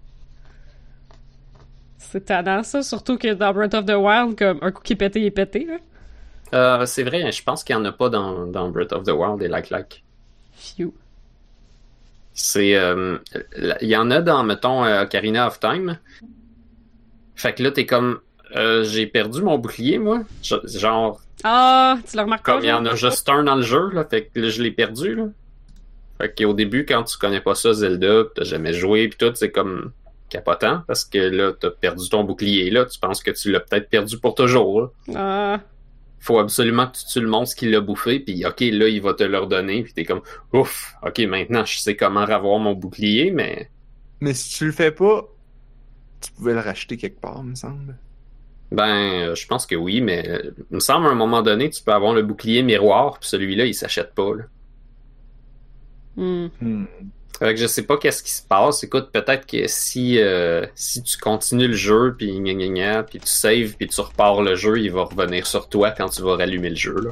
C'est tannant, ça. Surtout que dans Breath of the Wild, comme un coup qui est pété, il est pété, là. Euh, c'est vrai, je pense qu'il n'y en a pas dans, dans Breath of the Wild des like like. Phew. C'est, euh, il y en a dans, mettons, euh, Ocarina of Time. Fait que là, t'es comme, euh, j'ai perdu mon bouclier, moi. Je- genre, Ah, tu le remarques pas? comme il y en genre? a juste un dans le jeu, là, fait que là, je l'ai perdu, là. Fait qu'au début, quand tu connais pas ça, Zelda, pis t'as jamais joué, pis tout, c'est comme capotant, parce que là, t'as perdu ton bouclier, là, tu penses que tu l'as peut-être perdu pour toujours, là. Ah. Faut absolument que tu tues le monstre qui l'a bouffé, puis ok, là, il va te le redonner, puis t'es comme, ouf, ok, maintenant, je sais comment avoir mon bouclier, mais... Mais si tu le fais pas, tu pouvais le racheter quelque part, me semble. Ben, euh, je pense que oui, mais euh, il me semble à un moment donné, tu peux avoir le bouclier miroir, puis celui-là, il s'achète pas, là. Hmm. Hmm. Fait que je sais pas qu'est-ce qui se passe. Écoute, peut-être que si euh, si tu continues le jeu, puis gna gna gna, puis tu saves, puis tu repars le jeu, il va revenir sur toi quand tu vas rallumer le jeu, là.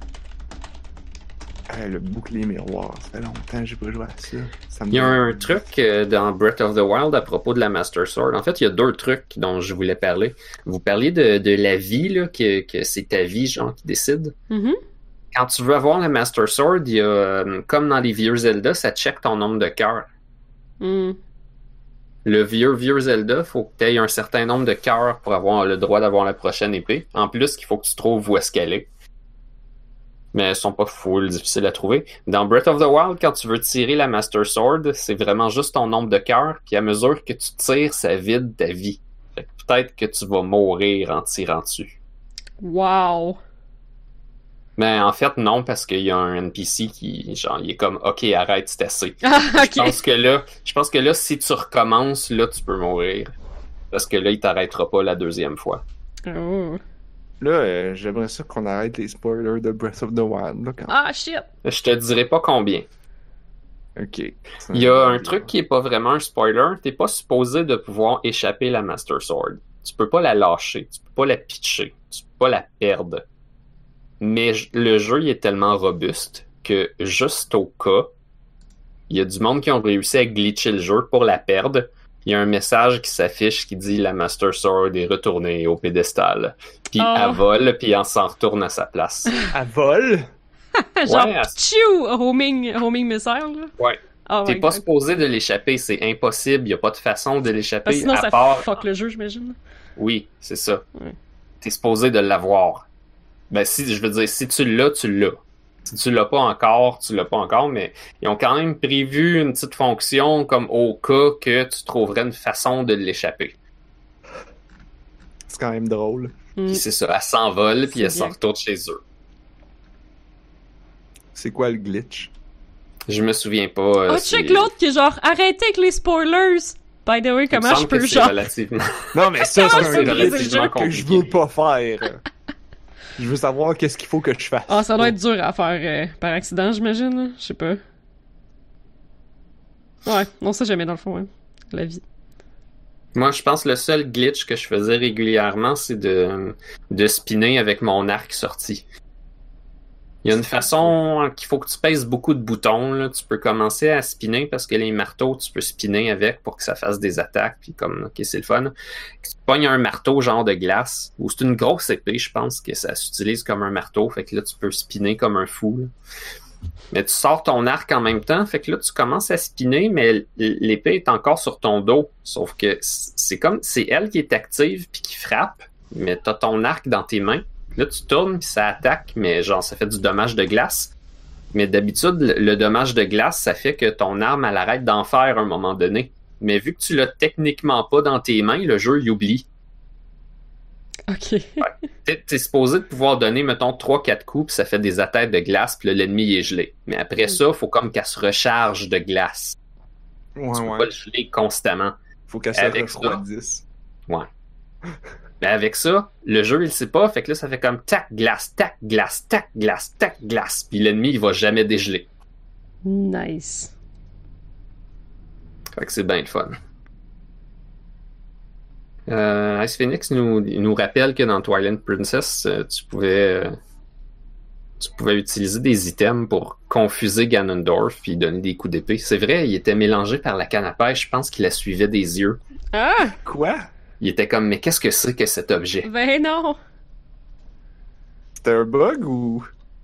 Ah, le bouclier miroir, ça fait longtemps que j'ai pas joué à ça. Ça me Il y a donne- un truc euh, dans Breath of the Wild à propos de la Master Sword. En fait, il y a deux trucs dont je voulais parler. Vous parliez de, de la vie, là, que, que c'est ta vie, genre, qui décide. Mhm. Quand tu veux avoir la Master Sword, il y a, euh, comme dans les vieux Zelda, ça check ton nombre de cœurs. Hmm. Le vieux, vieux Zelda, faut que tu aies un certain nombre de cœurs pour avoir le droit d'avoir la prochaine épée. En plus, il faut que tu trouves où est-ce qu'elle est. Mais elles sont pas full difficiles à trouver. Dans Breath of the Wild, quand tu veux tirer la Master Sword, c'est vraiment juste ton nombre de cœurs, puis à mesure que tu tires, ça vide ta vie. Fait que peut-être que tu vas mourir en tirant dessus. Wow. Mais en fait, non, parce qu'il y a un N P C qui, genre, il est comme, ok, arrête, c'est assez. Ah, Je ok. pense que là, je pense que là, si tu recommences, là, tu peux mourir. Parce que là, il t'arrêtera pas la deuxième fois. Oh. Là, euh, j'aimerais ça qu'on arrête les spoilers de Breath of the Wild. Là, quand... Ah, shit. Je te dirai pas combien. Ok. Il y a un truc qui est pas vraiment un spoiler. T'es pas supposé de pouvoir échapper la Master Sword. Tu peux pas la lâcher. Tu peux pas la pitcher. Tu peux pas la perdre. Mais j- le jeu, il est tellement robuste que juste au cas, il y a du monde qui ont réussi à glitcher le jeu pour la perdre. Il y a un message qui s'affiche qui dit la Master Sword est retournée au pédestal. Puis Oh. elle vole, puis elle s'en retourne à sa place. À vol? Genre, Ouais, à- tchou! Homing, homing missile, là. Ouais. Oh T'es my pas God. supposé de l'échapper, c'est impossible. Il y a pas de façon de l'échapper Parce que sinon, à ça part. fuck le jeu, j'imagine. Oui, c'est ça. Ouais. T'es supposé de l'avoir. Ben si, je veux dire, si tu l'as, tu l'as. Si tu l'as pas encore, tu l'as pas encore, mais ils ont quand même prévu une petite fonction comme au cas que tu trouverais une façon de l'échapper. c'est quand même drôle. Mm. Puis c'est ça, elle s'envole, puis C'est elle s'en bien. retourne chez eux. C'est quoi le glitch? Je me souviens pas. euh, Oh, c'est- check l'autre qui est genre, arrêtez avec les spoilers! By the way, Il me comment je semble que peux c'est genre. relativement... Non, mais ça, Comment c'est c'est un relativement glitch que je veux pas faire. Je veux savoir qu'est-ce qu'il faut que je fasse. Ah, ça doit être dur à faire euh, par accident, j'imagine, là. Je sais pas. Ouais, non, ça j'aimais dans le fond, hein. La vie. Moi, je pense que le seul glitch que je faisais régulièrement, c'est de, de spinner avec mon arc sorti. Il y a une façon qu'il faut que tu pèses beaucoup de boutons, là. Tu peux commencer à spinner parce que les marteaux, tu peux spinner avec pour que ça fasse des attaques. Puis comme, ok, c'est le fun. Tu pognes un marteau genre de glace, ou c'est une grosse épée, je pense que ça s'utilise comme un marteau. Fait que là, tu peux spinner comme un fou, là. Mais tu sors ton arc en même temps, fait que là, tu commences à spinner, mais l'épée est encore sur ton dos. Sauf que c'est comme, c'est elle qui est active puis qui frappe, mais t'as ton arc dans tes mains. Là, tu tournes puis ça attaque, mais genre, ça fait du dommage de glace. Mais d'habitude, le dommage de glace, ça fait que ton arme, elle arrête d'en faire à un moment donné. Mais vu que tu l'as techniquement pas dans tes mains, le jeu, il oublie. Ok. T'es, t'es supposé de pouvoir donner, mettons, trois quatre coups, puis ça fait des attaques de glace, puis là, l'ennemi il est gelé. Mais après ça, faut comme qu'elle se recharge de glace. Ouais, Tu peux ouais. pas le geler constamment. Faut qu'elle se Avec ça. refroidisse. Ouais. Mais avec ça, le jeu, il sait pas, fait que là, ça fait comme tac, glace, tac, glace, tac, glace, tac, glace. Puis l'ennemi, il va jamais dégeler. Nice. Fait que c'est bien le fun. Euh, Ice Phoenix nous, il nous rappelle que dans Twilight Princess, euh, tu pouvais euh, tu pouvais utiliser des items pour confuser Ganondorf puis donner des coups d'épée. C'est vrai, il était mélangé par la canne à pêche. Je pense qu'il la suivait des yeux. Ah! Quoi? Il était comme, mais qu'est-ce que c'est que cet objet? Ben non! C'était un bug ou...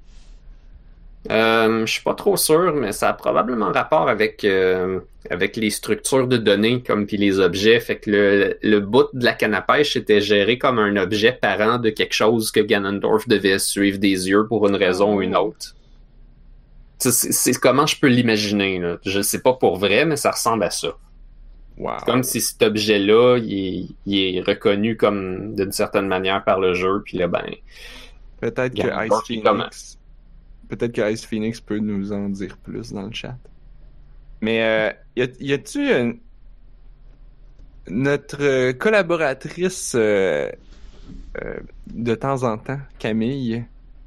Euh, je suis pas trop sûr, mais ça a probablement rapport avec euh, avec les structures de données comme puis les objets. Fait que le, le bout de la canne à pêche était géré comme un objet parent de quelque chose que Ganondorf devait suivre des yeux pour une raison ou une autre. C'est, c'est, c'est comment je peux l'imaginer, là. Je sais pas pour vrai, mais ça ressemble à ça. Wow. Comme si cet objet-là, il est, il est reconnu comme d'une certaine manière par le jeu, puis là, ben... Peut-être que Ganondorf, Ice il commence. Phoenix... Peut-être que Ice Phoenix peut nous en dire plus dans le chat. Mais euh, y, a, y a-tu une... notre collaboratrice euh, euh, de temps en temps, Camille,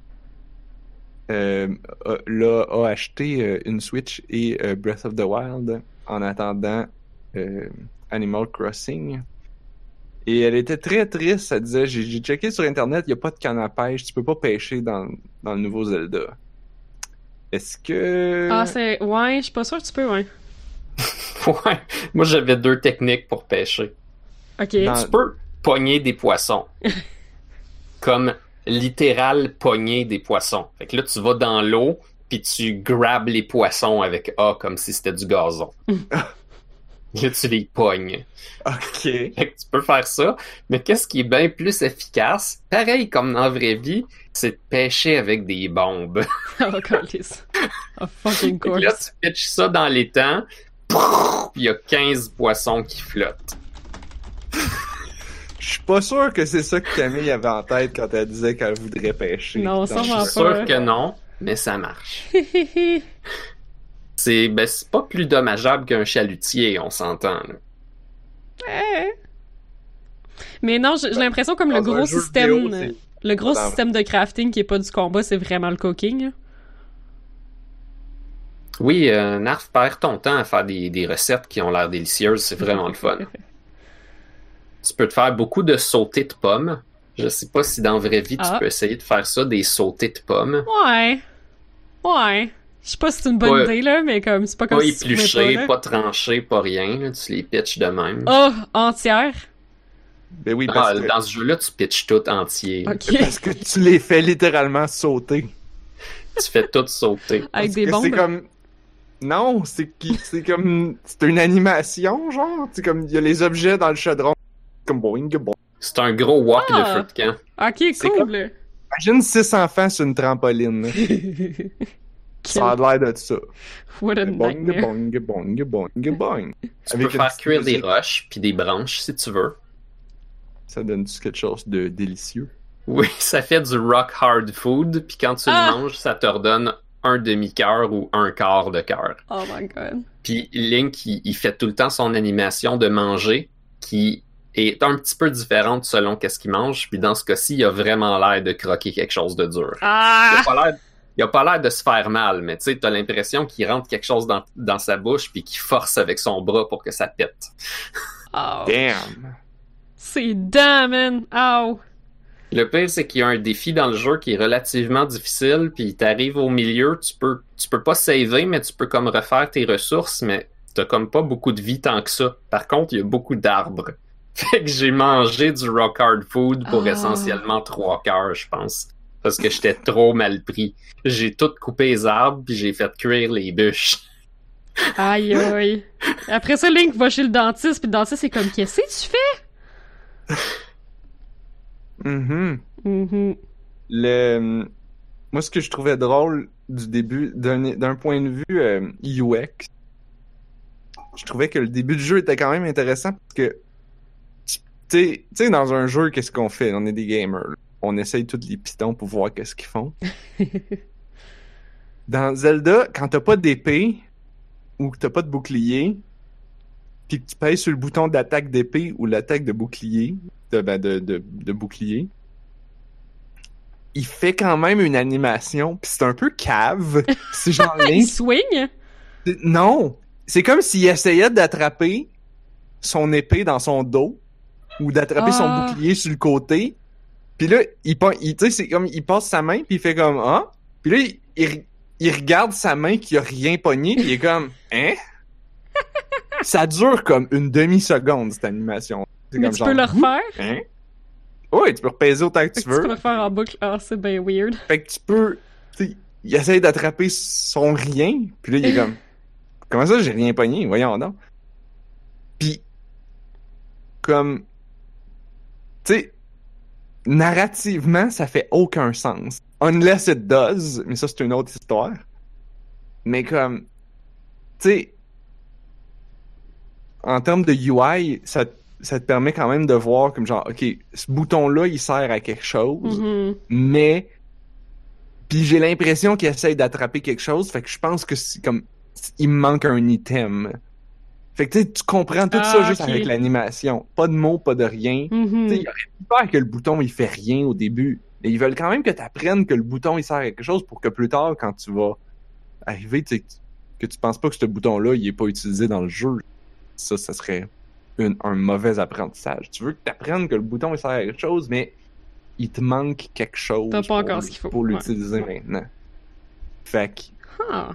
euh, a, là, a acheté euh, une Switch et euh, Breath of the Wild en attendant euh, Animal Crossing. Et elle était très triste. Elle disait, j'ai, j'ai checké sur Internet, il n'y a pas de canne à pêche, tu peux pas pêcher dans, dans le nouveau Zelda. Est-ce que... Ah, c'est. Ouais, je suis pas sûre que tu peux, ouais. Ouais, moi j'avais deux techniques pour pêcher. Ok. Dans- Tu peux pogner des poissons. Comme littéral pogner des poissons. Fait que là, tu vas dans l'eau, puis tu grabes les poissons avec A comme si c'était du gazon. Là, tu les pognes. Ok. Fait que tu peux faire ça, mais qu'est-ce qui est bien plus efficace, pareil comme dans la vraie vie, c'est de pêcher avec des bombes. Oh, câlisse. Oh, fucking Fait que là, course. tu pitches ça dans l'étang, puis il y a quinze poissons qui flottent. Je suis pas sûr que c'est ça que Camille avait en tête quand elle disait qu'elle voudrait pêcher. Non, Dans- sûrement Je pas. suis sûr que non, mais ça marche. C'est, ben, c'est pas plus dommageable qu'un chalutier, on s'entend. Là. Eh. Mais non, j'ai j'ai l'impression comme le Dans un gros jeu système. vidéo, c'est- Le gros Dans- système de crafting qui est pas du combat, c'est vraiment le cooking. Oui, euh, Narf, perds ton temps à faire des, des recettes qui ont l'air délicieuses, c'est vraiment le fun. Tu peux te faire beaucoup de sautés de pommes. Je sais pas si dans la vraie vie, tu Ah. peux essayer de faire ça, des sautés de pommes. Ouais. Ouais. Je sais pas si c'est une bonne Pas- idée, là, mais comme, c'est pas comme Pas si tu pouvais épluchés, pas, là. pas tranchés, pas rien. là, tu les pitches de même. Oh, entière. Ben oui, Ah, parce, que... dans ce jeu-là, tu pitches tout entier. Ok. parce que tu les fais littéralement sauter. Tu fais tout sauter. Avec Parce des que bombes. C'est comme... Non, c'est qui, c'est comme... C'est une animation, genre. C'est comme, il y a les objets dans le chaudron. Comme boing, boing. C'est un gros walk Ah. de feu de camp. Ok, C'est cool. Imagine six enfants sur une trampoline. là. Ça a l'air de ça. What a Boing, nightmare. boing, boing, boing, boing. Tu Avec peux une faire petite cuire des musique. roches puis des branches si tu veux. Ça donne-tu quelque chose de délicieux? Oui, ça fait du rock hard food, puis quand tu Ah! le manges, ça te redonne un demi-cœur ou un quart de cœur. Oh my god. Puis Link, il, il fait tout le temps son animation de manger, qui est un petit peu différente selon qu'est-ce qu'il mange, puis dans ce cas-ci, il a vraiment l'air de croquer quelque chose de dur. Ah! Il a pas l'air, il a pas l'air de se faire mal, mais tu sais, t'as l'impression qu'il rentre quelque chose dans, dans sa bouche, puis qu'il force avec son bras pour que ça pète. Oh. Damn! C'est damn, man! Ow! Le pire, c'est qu'il y a un défi dans le jeu qui est relativement difficile, puis t'arrives au milieu, tu peux, tu peux pas saver, mais tu peux comme refaire tes ressources, mais t'as comme pas beaucoup de vie tant que ça. Par contre, il y a beaucoup d'arbres. Fait que j'ai mangé du rock hard food pour Ah. essentiellement trois cœurs, je pense. Parce que j'étais trop mal pris. J'ai tout coupé les arbres, puis j'ai fait cuire les bûches. Aïe aïe. Après ça, Link va chez le dentiste, puis le dentiste est comme, qu'est-ce que tu fais? Mhm. Mhm. Le... Moi, ce que je trouvais drôle du début, d'un, d'un point de vue euh, U X, je trouvais que le début du jeu était quand même intéressant parce que, tu sais, tu sais, dans un jeu, qu'est-ce qu'on fait? On est des gamers. Là. On essaye tous les pitons pour voir qu'est-ce qu'ils font. Dans Zelda, quand t'as pas d'épée ou que t'as pas de bouclier, puis que tu pèses sur le bouton d'attaque d'épée ou l'attaque de bouclier, de, ben de, de, de bouclier, il fait quand même une animation, puis c'est un peu cave. C'est genre Il Link. swing? C'est- Non! C'est comme s'il essayait d'attraper son épée dans son dos ou d'attraper Ah. son bouclier sur le côté. Puis là, il, pa- il, tu sais, c'est comme, il passe sa main, puis il fait comme, ah. Puis là, il, il, il regarde sa main qui a rien pogné, puis il est comme, hein? Ça dure comme une demi-seconde, cette animation. C'est Mais comme tu genre, peux le refaire? hein? Oui, tu peux repaiser autant que Fait tu que tu peux veux. le refaire en boucle. Ah, c'est bien weird. Fait que tu peux, tu sais, il essaye d'attraper son rien, puis là, il est comme, comment ça, j'ai rien pogné? Voyons donc. Puis, comme, tu sais, narrativement, ça fait aucun sens. Unless it does, mais ça, c'est une autre histoire. Mais comme, tu sais, en termes de U I, ça, ça te permet quand même de voir comme genre, OK, ce bouton-là, il sert à quelque chose, Mhm. mais puis j'ai l'impression qu'il essaye d'attraper quelque chose, fait que je pense que c'est comme il me manque un item. Fait que tu sais, tu comprends tout Ah, ça juste ok. avec l'animation. Pas de mots, pas de rien. Mhm. Tu sais, il aurait pu faire que le bouton il fait rien au début. Mais ils veulent quand même que tu apprennes que le bouton il sert à quelque chose pour que plus tard, quand tu vas arriver, tu sais, que tu- que tu penses pas que ce bouton-là il est pas utilisé dans le jeu. Ça, ça serait une- un mauvais apprentissage. Tu veux que tu apprennes que le bouton il sert à quelque chose, mais il te manque quelque chose T'as pas pour, encore ce qu'il faut. pour Ouais. l'utiliser maintenant. Fait que Ah.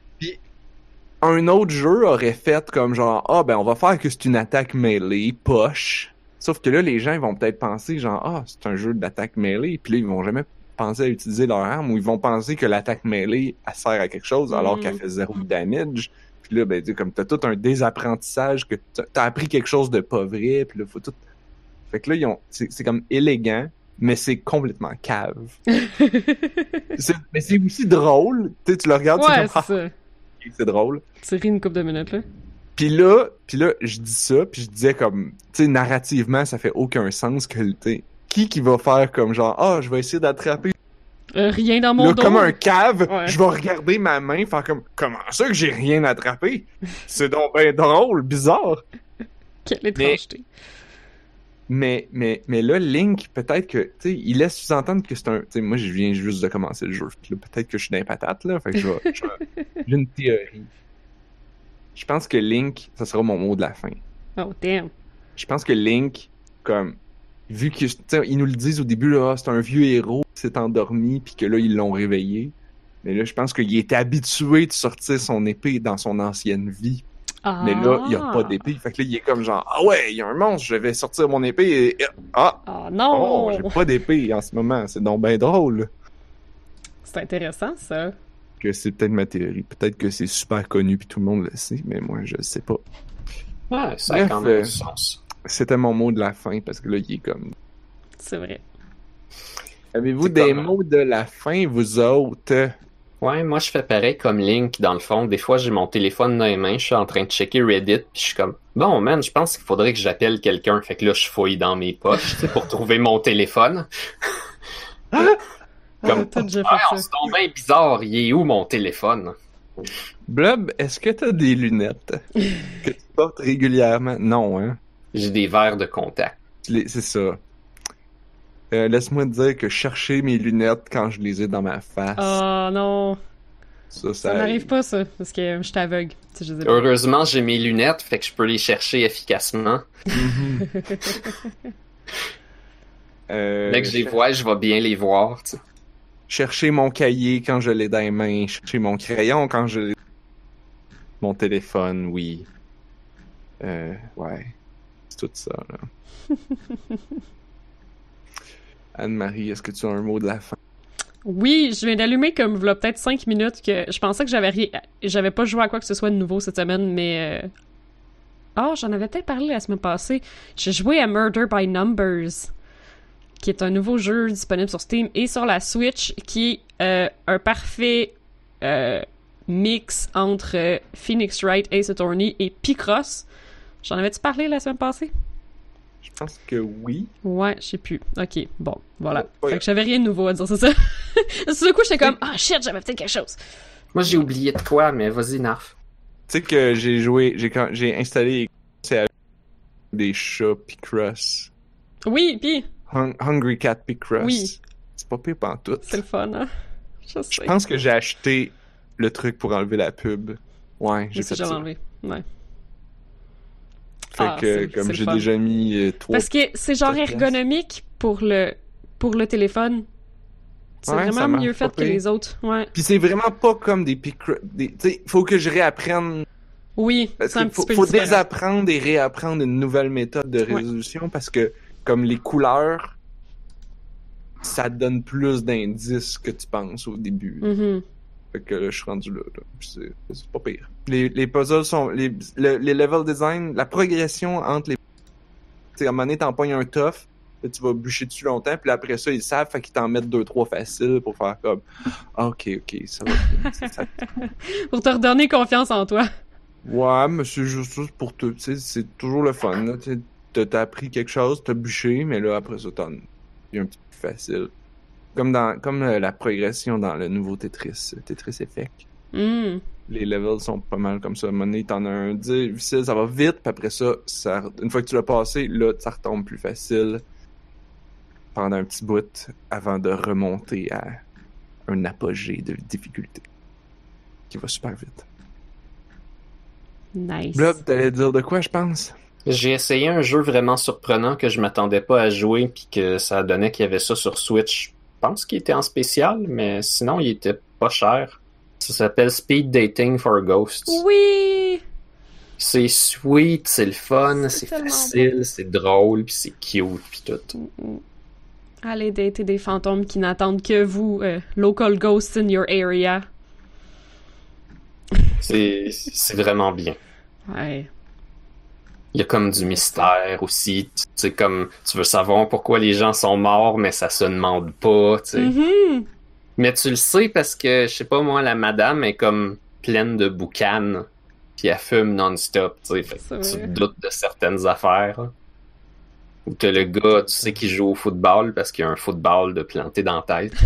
un autre jeu aurait fait comme genre, ah ben on va faire que c'est une attaque mêlée, poche. Sauf que là, les gens ils vont peut-être penser genre, ah c'est un jeu d'attaque mêlée, puis là ils vont jamais penser à utiliser leur arme, ou ils vont penser que l'attaque mêlée elle sert à quelque chose alors Mm. qu'elle fait zéro damage. Puis là, ben tu sais, comme t'as tout un désapprentissage, que t'as t'as appris quelque chose de pas vrai, puis là faut tout. Fait que là ils ont, c'est c'est comme élégant, mais c'est complètement cave. C'est- mais c'est aussi drôle, tu sais, tu le regardes, Ouais, c'est c'est comme, ça. ah, c'est drôle. Tu ris une couple de minutes, là. Puis là, puis là, je dis ça, puis je disais comme, tu sais, narrativement, ça fait aucun sens que, tu sais, qui qui va faire comme genre, ah, je vais essayer d'attraper, Euh, rien dans mon là, dos. comme un cave, Ouais. je vais regarder ma main, faire comme, comment ça que j'ai rien attrapé? C'est donc ben drôle, bizarre. Quelle étrangeté. Mais, mais, mais là, Link, peut-être que, tu sais, il laisse sous-entendre que c'est un, tu sais, moi, je viens juste de commencer le jeu, fait que là, peut-être que je suis dans les patates, là, fait que je vais, je vais- j'ai une théorie. Je pense que Link, ça sera mon mot de la fin. Oh, damn. Je pense que Link, comme, vu que, tu sais, ils nous le disent au début, là, ah, c'est un vieux héros qui s'est endormi, puis que là, ils l'ont réveillé. Mais là, je pense qu'il était habitué de sortir son épée dans son ancienne vie. Ah. Mais là, il n'y a pas d'épée. Fait que là, il est comme genre, ah ouais, il y a un monstre, je vais sortir mon épée et, et- ah, Ah oh, non! j'ai pas d'épée en ce moment. C'est donc bien drôle. C'est intéressant, ça. Que c'est peut-être ma théorie. Peut-être que c'est super connu puis tout le monde le sait, mais moi, je le sais pas. Ouais, ça a Bref, quand même euh, du sens. C'était mon mot de la fin parce que là, il est comme. C'est vrai. Avez-vous C'est des comme- mots de la fin, vous autres? Ouais, moi je fais pareil comme Link, dans le fond. Des fois, j'ai mon téléphone dans les mains, je suis en train de checker Reddit, puis je suis comme, Bon, man, je pense qu'il faudrait que j'appelle quelqu'un. Fait que là, je fouille dans mes poches, tu sais, pour trouver mon téléphone. Comme, Ah, t'as déjà ah, fait on ça. se tombe bien bizarre, il est où mon téléphone? Blob, est-ce que t'as des lunettes que tu portes régulièrement? Non, hein? J'ai des verres de contact. Les- C'est ça. Euh, laisse-moi te dire que chercher mes lunettes quand je les ai dans ma face, Oh non, ça, ça, ça m'arrive pas ça, parce que je suis aveugle. Tu sais, je sais pas. Heureusement, j'ai mes lunettes, fait que je peux les chercher efficacement. Mhm. Euh, Dès que je les vois, je vais bien les voir, tu sais. chercher mon cahier quand je l'ai dans les mains, chercher mon crayon quand je l'ai... Mon téléphone, oui. Euh, ouais. C'est tout ça, là. Anne-Marie, est-ce que tu as un mot de la fin? Oui, je viens d'allumer comme v'là peut-être cinq minutes que je pensais que j'avais rien, j'avais pas joué à quoi que ce soit de nouveau cette semaine, mais euh... ah, j'en avais peut-être parlé la semaine passée. J'ai joué à Murder by Numbers, qui est un nouveau jeu disponible sur Steam et sur la Switch, qui est euh, un parfait euh, mix entre euh, Phoenix Wright, Ace Attorney et Picross. J'en avais-tu parlé la semaine passée? Je pense que oui. Ouais, je sais plus. Ok, bon, voilà. Ouais. Fait que j'avais rien de nouveau à dire, c'est ça. Sur le coup, j'étais comme, ah shit, j'avais peut-être quelque chose. Moi, j'ai oublié de quoi, mais vas-y, Narf. Tu sais que j'ai joué, j'ai quand j'ai installé des chats Picross. Oui, pis, Hung- Hungry Cat Picross. Oui. C'est pas pire pantoute. c'est le fun, hein. Je sais. Je pense que j'ai acheté le truc pour enlever la pub. Ouais, j'ai Mais fait si, je l'ai ça. enlevé. Ouais. Fait Ah, que c'est- comme c'est j'ai le fun. déjà mis euh, trois... Parce que c'est genre Podcast. ergonomique pour le, pour le téléphone. C'est Ouais, ça vraiment marche mieux pas fait que pire. les autres. Ouais. Puis c'est vraiment pas comme des Picross... Des... Tu sais, faut que je réapprenne... Oui, Parce c'est un qu'il petit faut, peu faut différent. désapprendre et réapprendre une nouvelle méthode de Ouais. résolution parce que comme les couleurs, ça donne plus d'indices que tu penses au début. Mhm. Fait que là, je suis rendu là. là. Puis C'est, c'est pas pire. Les, les puzzles sont... Les, le- les level design, la progression entre les... Tu sais, à un moment donné, t'en pognes un tough, là, tu vas bûcher dessus longtemps, puis là, après ça, ils savent, fait qu'ils t'en mettent deux, trois faciles pour faire comme... Ah, ok, ok, ça va bien. Ça- ça- Pour te redonner confiance en toi. Ouais, mais c'est juste juste pour te... Tu sais, c'est toujours le fun, là. Tu sais, t'as, t'as appris quelque chose, t'as bûché, mais là, après ça, t'en... Il y a un petit peu plus facile. Comme dans comme euh, la progression dans le nouveau Tetris, euh, Tetris Effect. Mm. Les levels sont pas mal comme ça. À un moment donné, t'en as un difficile, ça va vite, puis après ça, ça, une fois que tu l'as passé, là, ça retombe plus facile pendant un petit bout avant de remonter à un apogée de difficulté qui va super vite. Nice. Blob, t'allais dire de quoi, je pense? J'ai essayé un jeu vraiment surprenant que je m'attendais pas à jouer, puis que ça donnait qu'il y avait ça sur Switch. Je pense qu'il était en spécial, mais sinon, il était pas cher. Ça s'appelle Speed Dating for Ghosts. Oui! C'est sweet, c'est le fun, C'est c'est tellement facile, c'est drôle, puis c'est cute, puis tout. Mm-mm. Allez dater des fantômes qui n'attendent que vous, euh, local ghosts in your area. C'est c'est vraiment bien. Ouais. Il y a comme du mystère aussi. Tu sais, comme tu veux savoir pourquoi les gens sont morts, mais ça se demande pas, tu sais. Mhm. Mais tu le sais parce que, je sais pas moi, la madame est comme pleine de boucanes, puis elle fume non-stop, tu sais. Fait que C'est tu vrai. te doutes de certaines affaires. Là. Ou t'as le gars, tu sais, qui joue au football parce qu'il y a un football de planté dans la tête.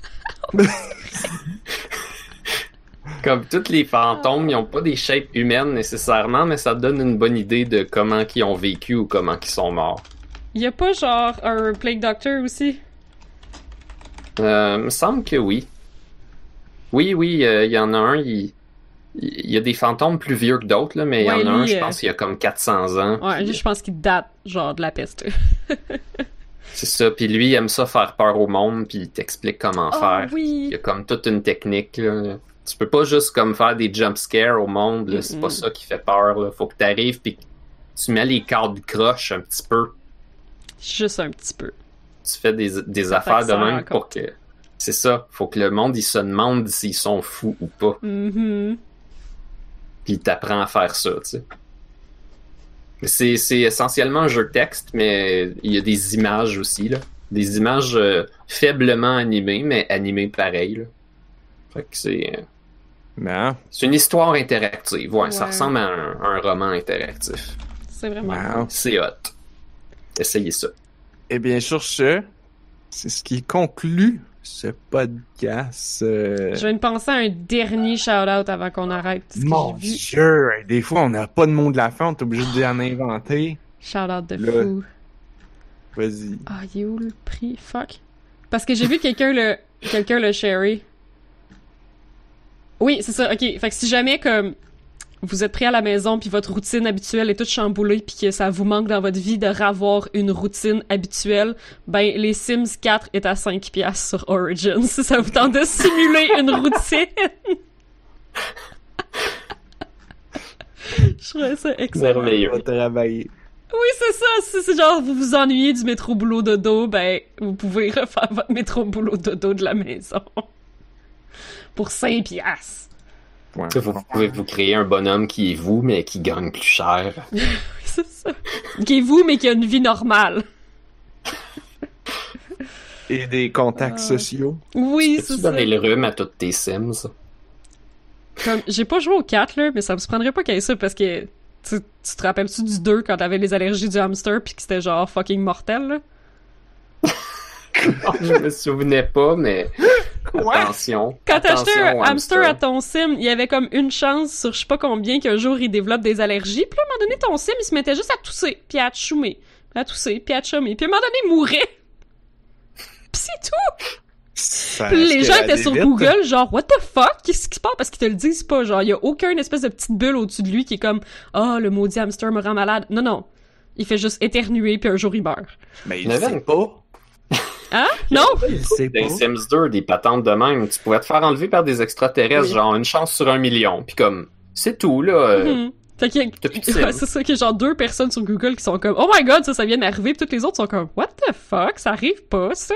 Comme tous les fantômes, ils ont pas des shapes humaines nécessairement, mais ça te donne une bonne idée de comment ils ont vécu ou comment ils sont morts. Y a pas genre un Plague Doctor aussi? Euh, me semble que oui. Oui, oui, euh, il y en a un, il... il y a des fantômes plus vieux que d'autres, là, mais il Ouais, y en a un, lui, je euh, pense qu'il y a comme quatre cents ans. Ouais, puis, lui, je pense qu'il date genre de la peste. C'est ça, puis lui, il aime ça faire peur au monde, puis il t'explique comment Oh faire. Il oui! y a comme toute une technique, là. Tu peux pas juste comme faire des jump scares au monde, là. C'est Mm-mm. pas ça qui fait peur, là. Faut que t'arrives, puis que tu mets les cordes croches un petit peu. Juste un petit peu. Tu fais des, des Ça affaires de t'accélère même encore. pour que... C'est ça, faut que le monde, il se demande s'ils sont fous ou pas. Mhm. Puis t'apprends à faire ça, tu sais. C'est, c'est essentiellement un jeu de texte, mais il y a des images aussi, là. Des images euh, faiblement animées, mais animées pareil, là. Fait que c'est... euh, Mais, hein, C'est une histoire interactive, ouais, ça Ouais. ressemble à un, un roman interactif. C'est vraiment Wow. bon. C'est hot. Essayez ça. Eh bien, sur ce, c'est ce qui conclut ce podcast. euh, Je viens de penser à un dernier shout-out avant qu'on arrête. Ce que Mon j'ai vu. Dieu! Des fois, on n'a pas de mot de la fin, on est obligé d'en inventer. Shout-out de Là. fou. Vas-y. Ah, il est où le prix? Fuck. Parce que j'ai vu quelqu'un le quelqu'un le sharer. Oui, c'est ça. OK. Fait que si jamais, comme, vous êtes pris à la maison puis votre routine habituelle est toute chamboulée puis que ça vous manque dans votre vie de ravoir une routine habituelle, ben, les Sims quatre est à cinq piastres sur Origin si ça vous tente de simuler une routine. Je trouvais ça excellent. Merveilleux. On va travailler. Oui, c'est ça. Si c'est genre vous vous ennuyez du métro boulot dodo, ben vous pouvez refaire votre métro boulot dodo de la maison. Pour cinq piastres. Ouais. Tu sais, Vous pouvez vous créer un bonhomme qui est vous, mais qui gagne plus cher. Oui, c'est ça. Qui est vous, mais qui a une vie normale. Et des contacts Ah. sociaux. Oui, c'est Peux-tu ça. donner le rhume à toutes tes Sims? Comme, j'ai pas joué au quatre, là, mais ça me surprendrait pas qu'il y ait ça parce que tu, tu te rappelles-tu du deux quand t'avais les allergies du hamster pis que c'était genre fucking mortel, là? Je me souvenais pas, mais attention. Quand t'achetais Attention un au hamster à ton sim, il y avait comme une chance sur je sais pas combien qu'un jour il développe des allergies. Puis là, à un moment donné, ton sim, il se mettait juste à tousser, puis à te choumer, puis à tousser, puis à te chummer. Puis à un moment donné, il mourait. Pis c'est tout! Ça- Puis les est-ce gens qu'elle étaient allait sur vite? Google, genre, what the fuck? Qu'est-ce qui se passe? Parce qu'ils te le disent pas. Genre, il y a aucune espèce de petite bulle au-dessus de lui qui est comme, ah, le maudit hamster me rend malade. Non, non. Il fait juste éternuer, puis un jour, il meurt. Mais Il il y en avait sait une- pas. Hein? Non? Il sait Dans pas. Sims deux, des patentes de même, tu pourrais te faire enlever par des extraterrestres, Oui. genre une chance sur un million. Puis comme, c'est tout, là. euh, Mhm. Fait qu'il y a- T'as plus de sim. Ouais, c'est ça, qu'il y a genre deux personnes sur Google qui sont comme, oh my god, ça, ça vient d'arriver, puis toutes les autres sont comme, what the fuck? Ça arrive pas, ça?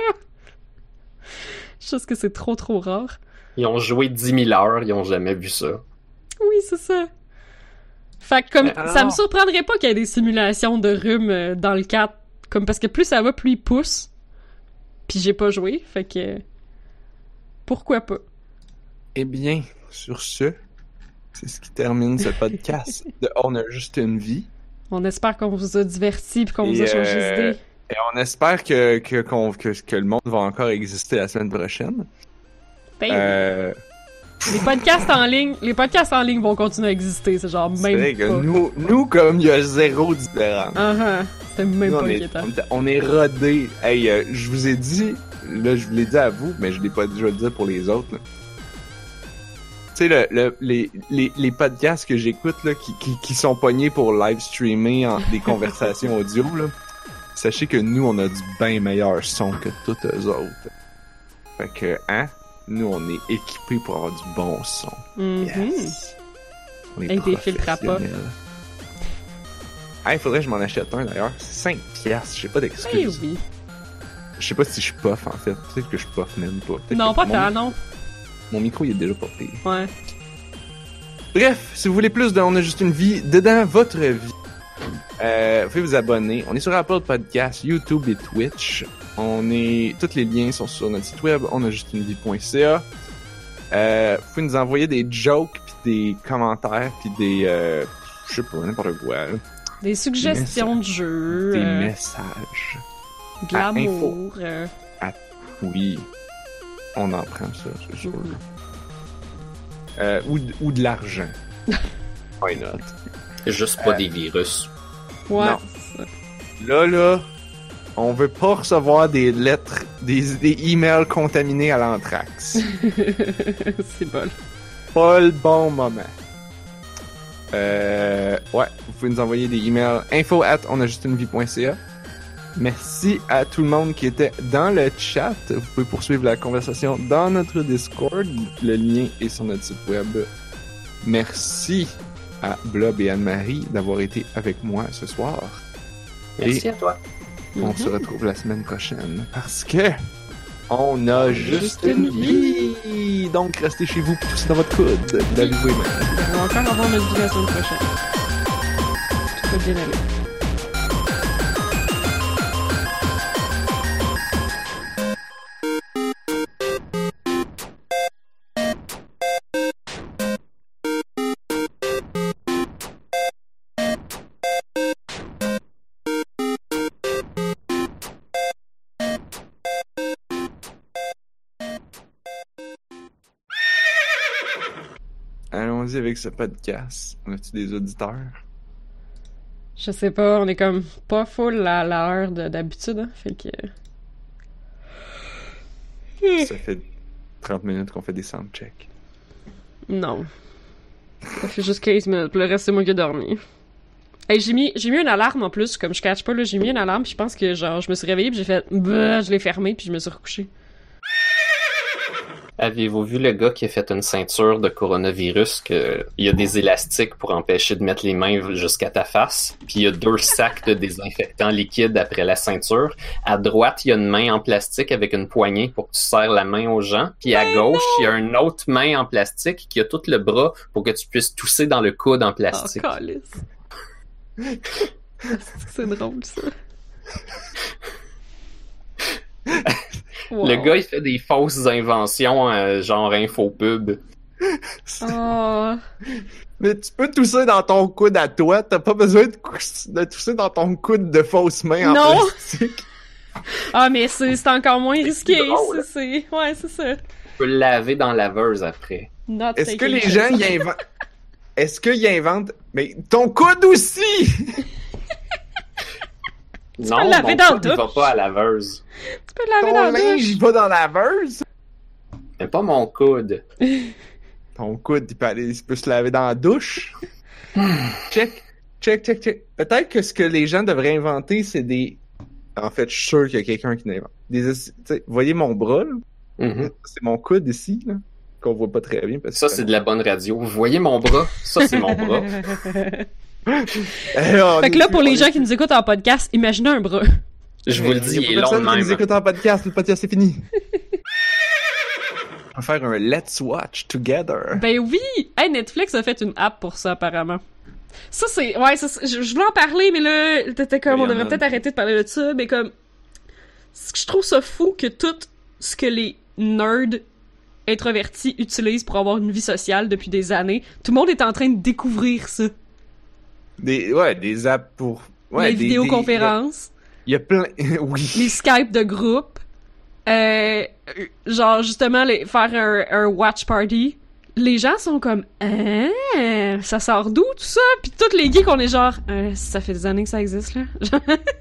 Je pense que c'est trop, trop rare. Ils ont joué dix mille heures, ils ont jamais vu ça. Oui, c'est ça. Fait que comme, Mais alors- ça me surprendrait pas qu'il y ait des simulations de rhume euh, dans le quatre. Comme, parce que plus ça va, plus il pousse. Puis j'ai pas joué, fait que... Pourquoi pas? Eh bien, sur ce, c'est ce qui termine ce podcast de On a juste une vie. On espère qu'on vous a diverti puis qu'on vous a Et, changé euh, d'idée. Et on espère que, que, qu'on- que, que le monde va encore exister la semaine prochaine. Ben, Euh, Les podcasts en ligne, les podcasts en ligne vont continuer à exister, c'est genre c'est même vrai que pas. nous, nous, comme il y a zéro différence. Ah ah, c'est même Nous, pas on, est, inquiétant. on, est- on est rodés. Hey, euh, je vous ai dit, là, je vous l'ai dit à vous, mais je l'ai pas dit, je vais le dire pour les autres. là. Tu sais, le, le, les, les, les podcasts que j'écoute, là, qui, qui, qui sont pognés pour live streamer en, des conversations audio, là, sachez que nous, on a du bien meilleur son que tous eux autres. Fait que, hein, nous, on est équipés pour avoir du bon son. Mhm. Yes. On est Avec des filtres à pas. professionnels. Hey, faudrait que je m'en achète un d'ailleurs. C'est cinq piastres, j'ai pas Eh d'excuses. oui. Je sais pas si je puff en fait. Peut-être que je puff même pas. Peut-être Non, que pas mon, tant, non. Mon micro il est déjà porté. Ouais. Bref, si vous voulez plus de On a juste une vie dedans votre vie, euh, vous pouvez vous abonner. On est sur Apple Podcasts, YouTube et Twitch. On est, tous les liens sont sur notre site web, onajustunevie point c a. Euh, vous pouvez nous envoyer des jokes puis des commentaires puis des, euh, je sais pas, n'importe quoi. là. Des suggestions de jeux, Des euh, messages. de à l'amour. euh, Oui, on en prend ça, c'est sûr. Mhm. Euh, ou, de- ou de l'argent. Why not? Juste pas Euh, des virus. Ouais. Non. Là, là, on veut pas recevoir des lettres, des, des emails contaminés à l'anthrax. C'est bon. Pas le bon moment. Euh, ouais, vous pouvez nous envoyer des emails info at onajustunevie point c a. Merci à tout le monde qui était dans le chat. Vous pouvez poursuivre la conversation dans notre Discord. Le lien est sur notre site web. Merci à Blob et Anne-Marie d'avoir été avec moi ce soir. Merci Et à toi. on Mhm. se retrouve la semaine prochaine parce que on a juste juste une une vie. Donc restez chez vous, poussez dans votre coude. Lavez-vous les mains. On va encore avoir notre vie la semaine prochaine. Tout va bien aller. allons-y avec ce podcast. On a-tu des auditeurs? Je sais pas, on est comme pas full à l'heure de- d'habitude, hein, fait que... Ça fait trente minutes qu'on fait des soundchecks. Non. Ça fait juste quinze minutes, puis le reste c'est moi qui ai dormi. Hey, j'ai mis, j'ai mis une alarme en plus, comme je catch pas, là, j'ai mis une alarme, puis je pense que genre, je me suis réveillée, puis j'ai fait... Bah, je l'ai fermée, puis je me suis recouchée. Avez-vous vu le gars qui a fait une ceinture de coronavirus que il y a des élastiques pour empêcher de mettre les mains jusqu'à ta face, puis il y a deux sacs de désinfectant liquide après la ceinture. À droite, il y a une main en plastique avec une poignée pour que tu serres la main aux gens, puis à gauche, il y a une autre main en plastique qui a tout le bras pour que tu puisses tousser dans le coude en Oh, plastique. calice. C'est drôle, ça. Wow. Le gars, il fait des fausses inventions, euh, genre infopub. Oh. Mais tu peux tousser dans ton coude à toi, t'as pas besoin de, cous- de tousser dans ton coude de fausse main en Non. plastique. Ah, mais c'est c'est encore moins risqué, drôle. c'est... c'est- Ouais, c'est ça. Tu peux le laver dans la laveuse après. Not Est-ce que taking les shit. gens y inventent... Est-ce qu'ils inventent... Mais ton coude aussi! Non, peux le laver mon dans coude, le il va douche. pas à la laveuse. Tu peux le laver Ton dans la linge, douche. il va dans la laveuse! Mais pas mon coude. Ton coude, il peut, aller, il peut se laver dans la douche. check, check, check, check. Peut-être que ce que les gens devraient inventer, c'est des... En fait, je suis sûr qu'il y a quelqu'un qui l'invente. Des... Tu sais, vous voyez mon bras, là? Mhm. C'est mon coude ici, là, qu'on voit pas très bien. Parce Ça, que... c'est de la bonne radio. Vous voyez mon bras? Ça, c'est mon bras. Eh, on Fait que est là, plus- pour on les est gens plus- qui nous écoutent en podcast, imaginez un bras. Je vous le dis, Il il y est a long de personne qui nous même. écoute en podcast. Le podcast, c'est fini. On va faire un Let's Watch Together. Ben oui! Hey, Netflix a fait une app pour ça, apparemment. Ça, c'est... Ouais, ça, c'est- je, je voulais en parler, mais là, t'étais comme... Oui, On y en devrait a. peut-être arrêter de parler de ça, mais comme... ce que Je trouve ça fou que tout ce que les nerds introvertis utilisent pour avoir une vie sociale depuis des années, tout le monde est en train de découvrir ça. Des, ouais, des apps pour... Ouais, les des- vidéoconférences, Il y a, il y a plein... oui. les Skype de groupe, euh, genre, justement, les, faire un, un watch party. Les gens sont comme « Ah, ça sort d'où, tout ça? » Puis toutes les geeks, on est genre euh, « Ça fait des années que ça existe, là. »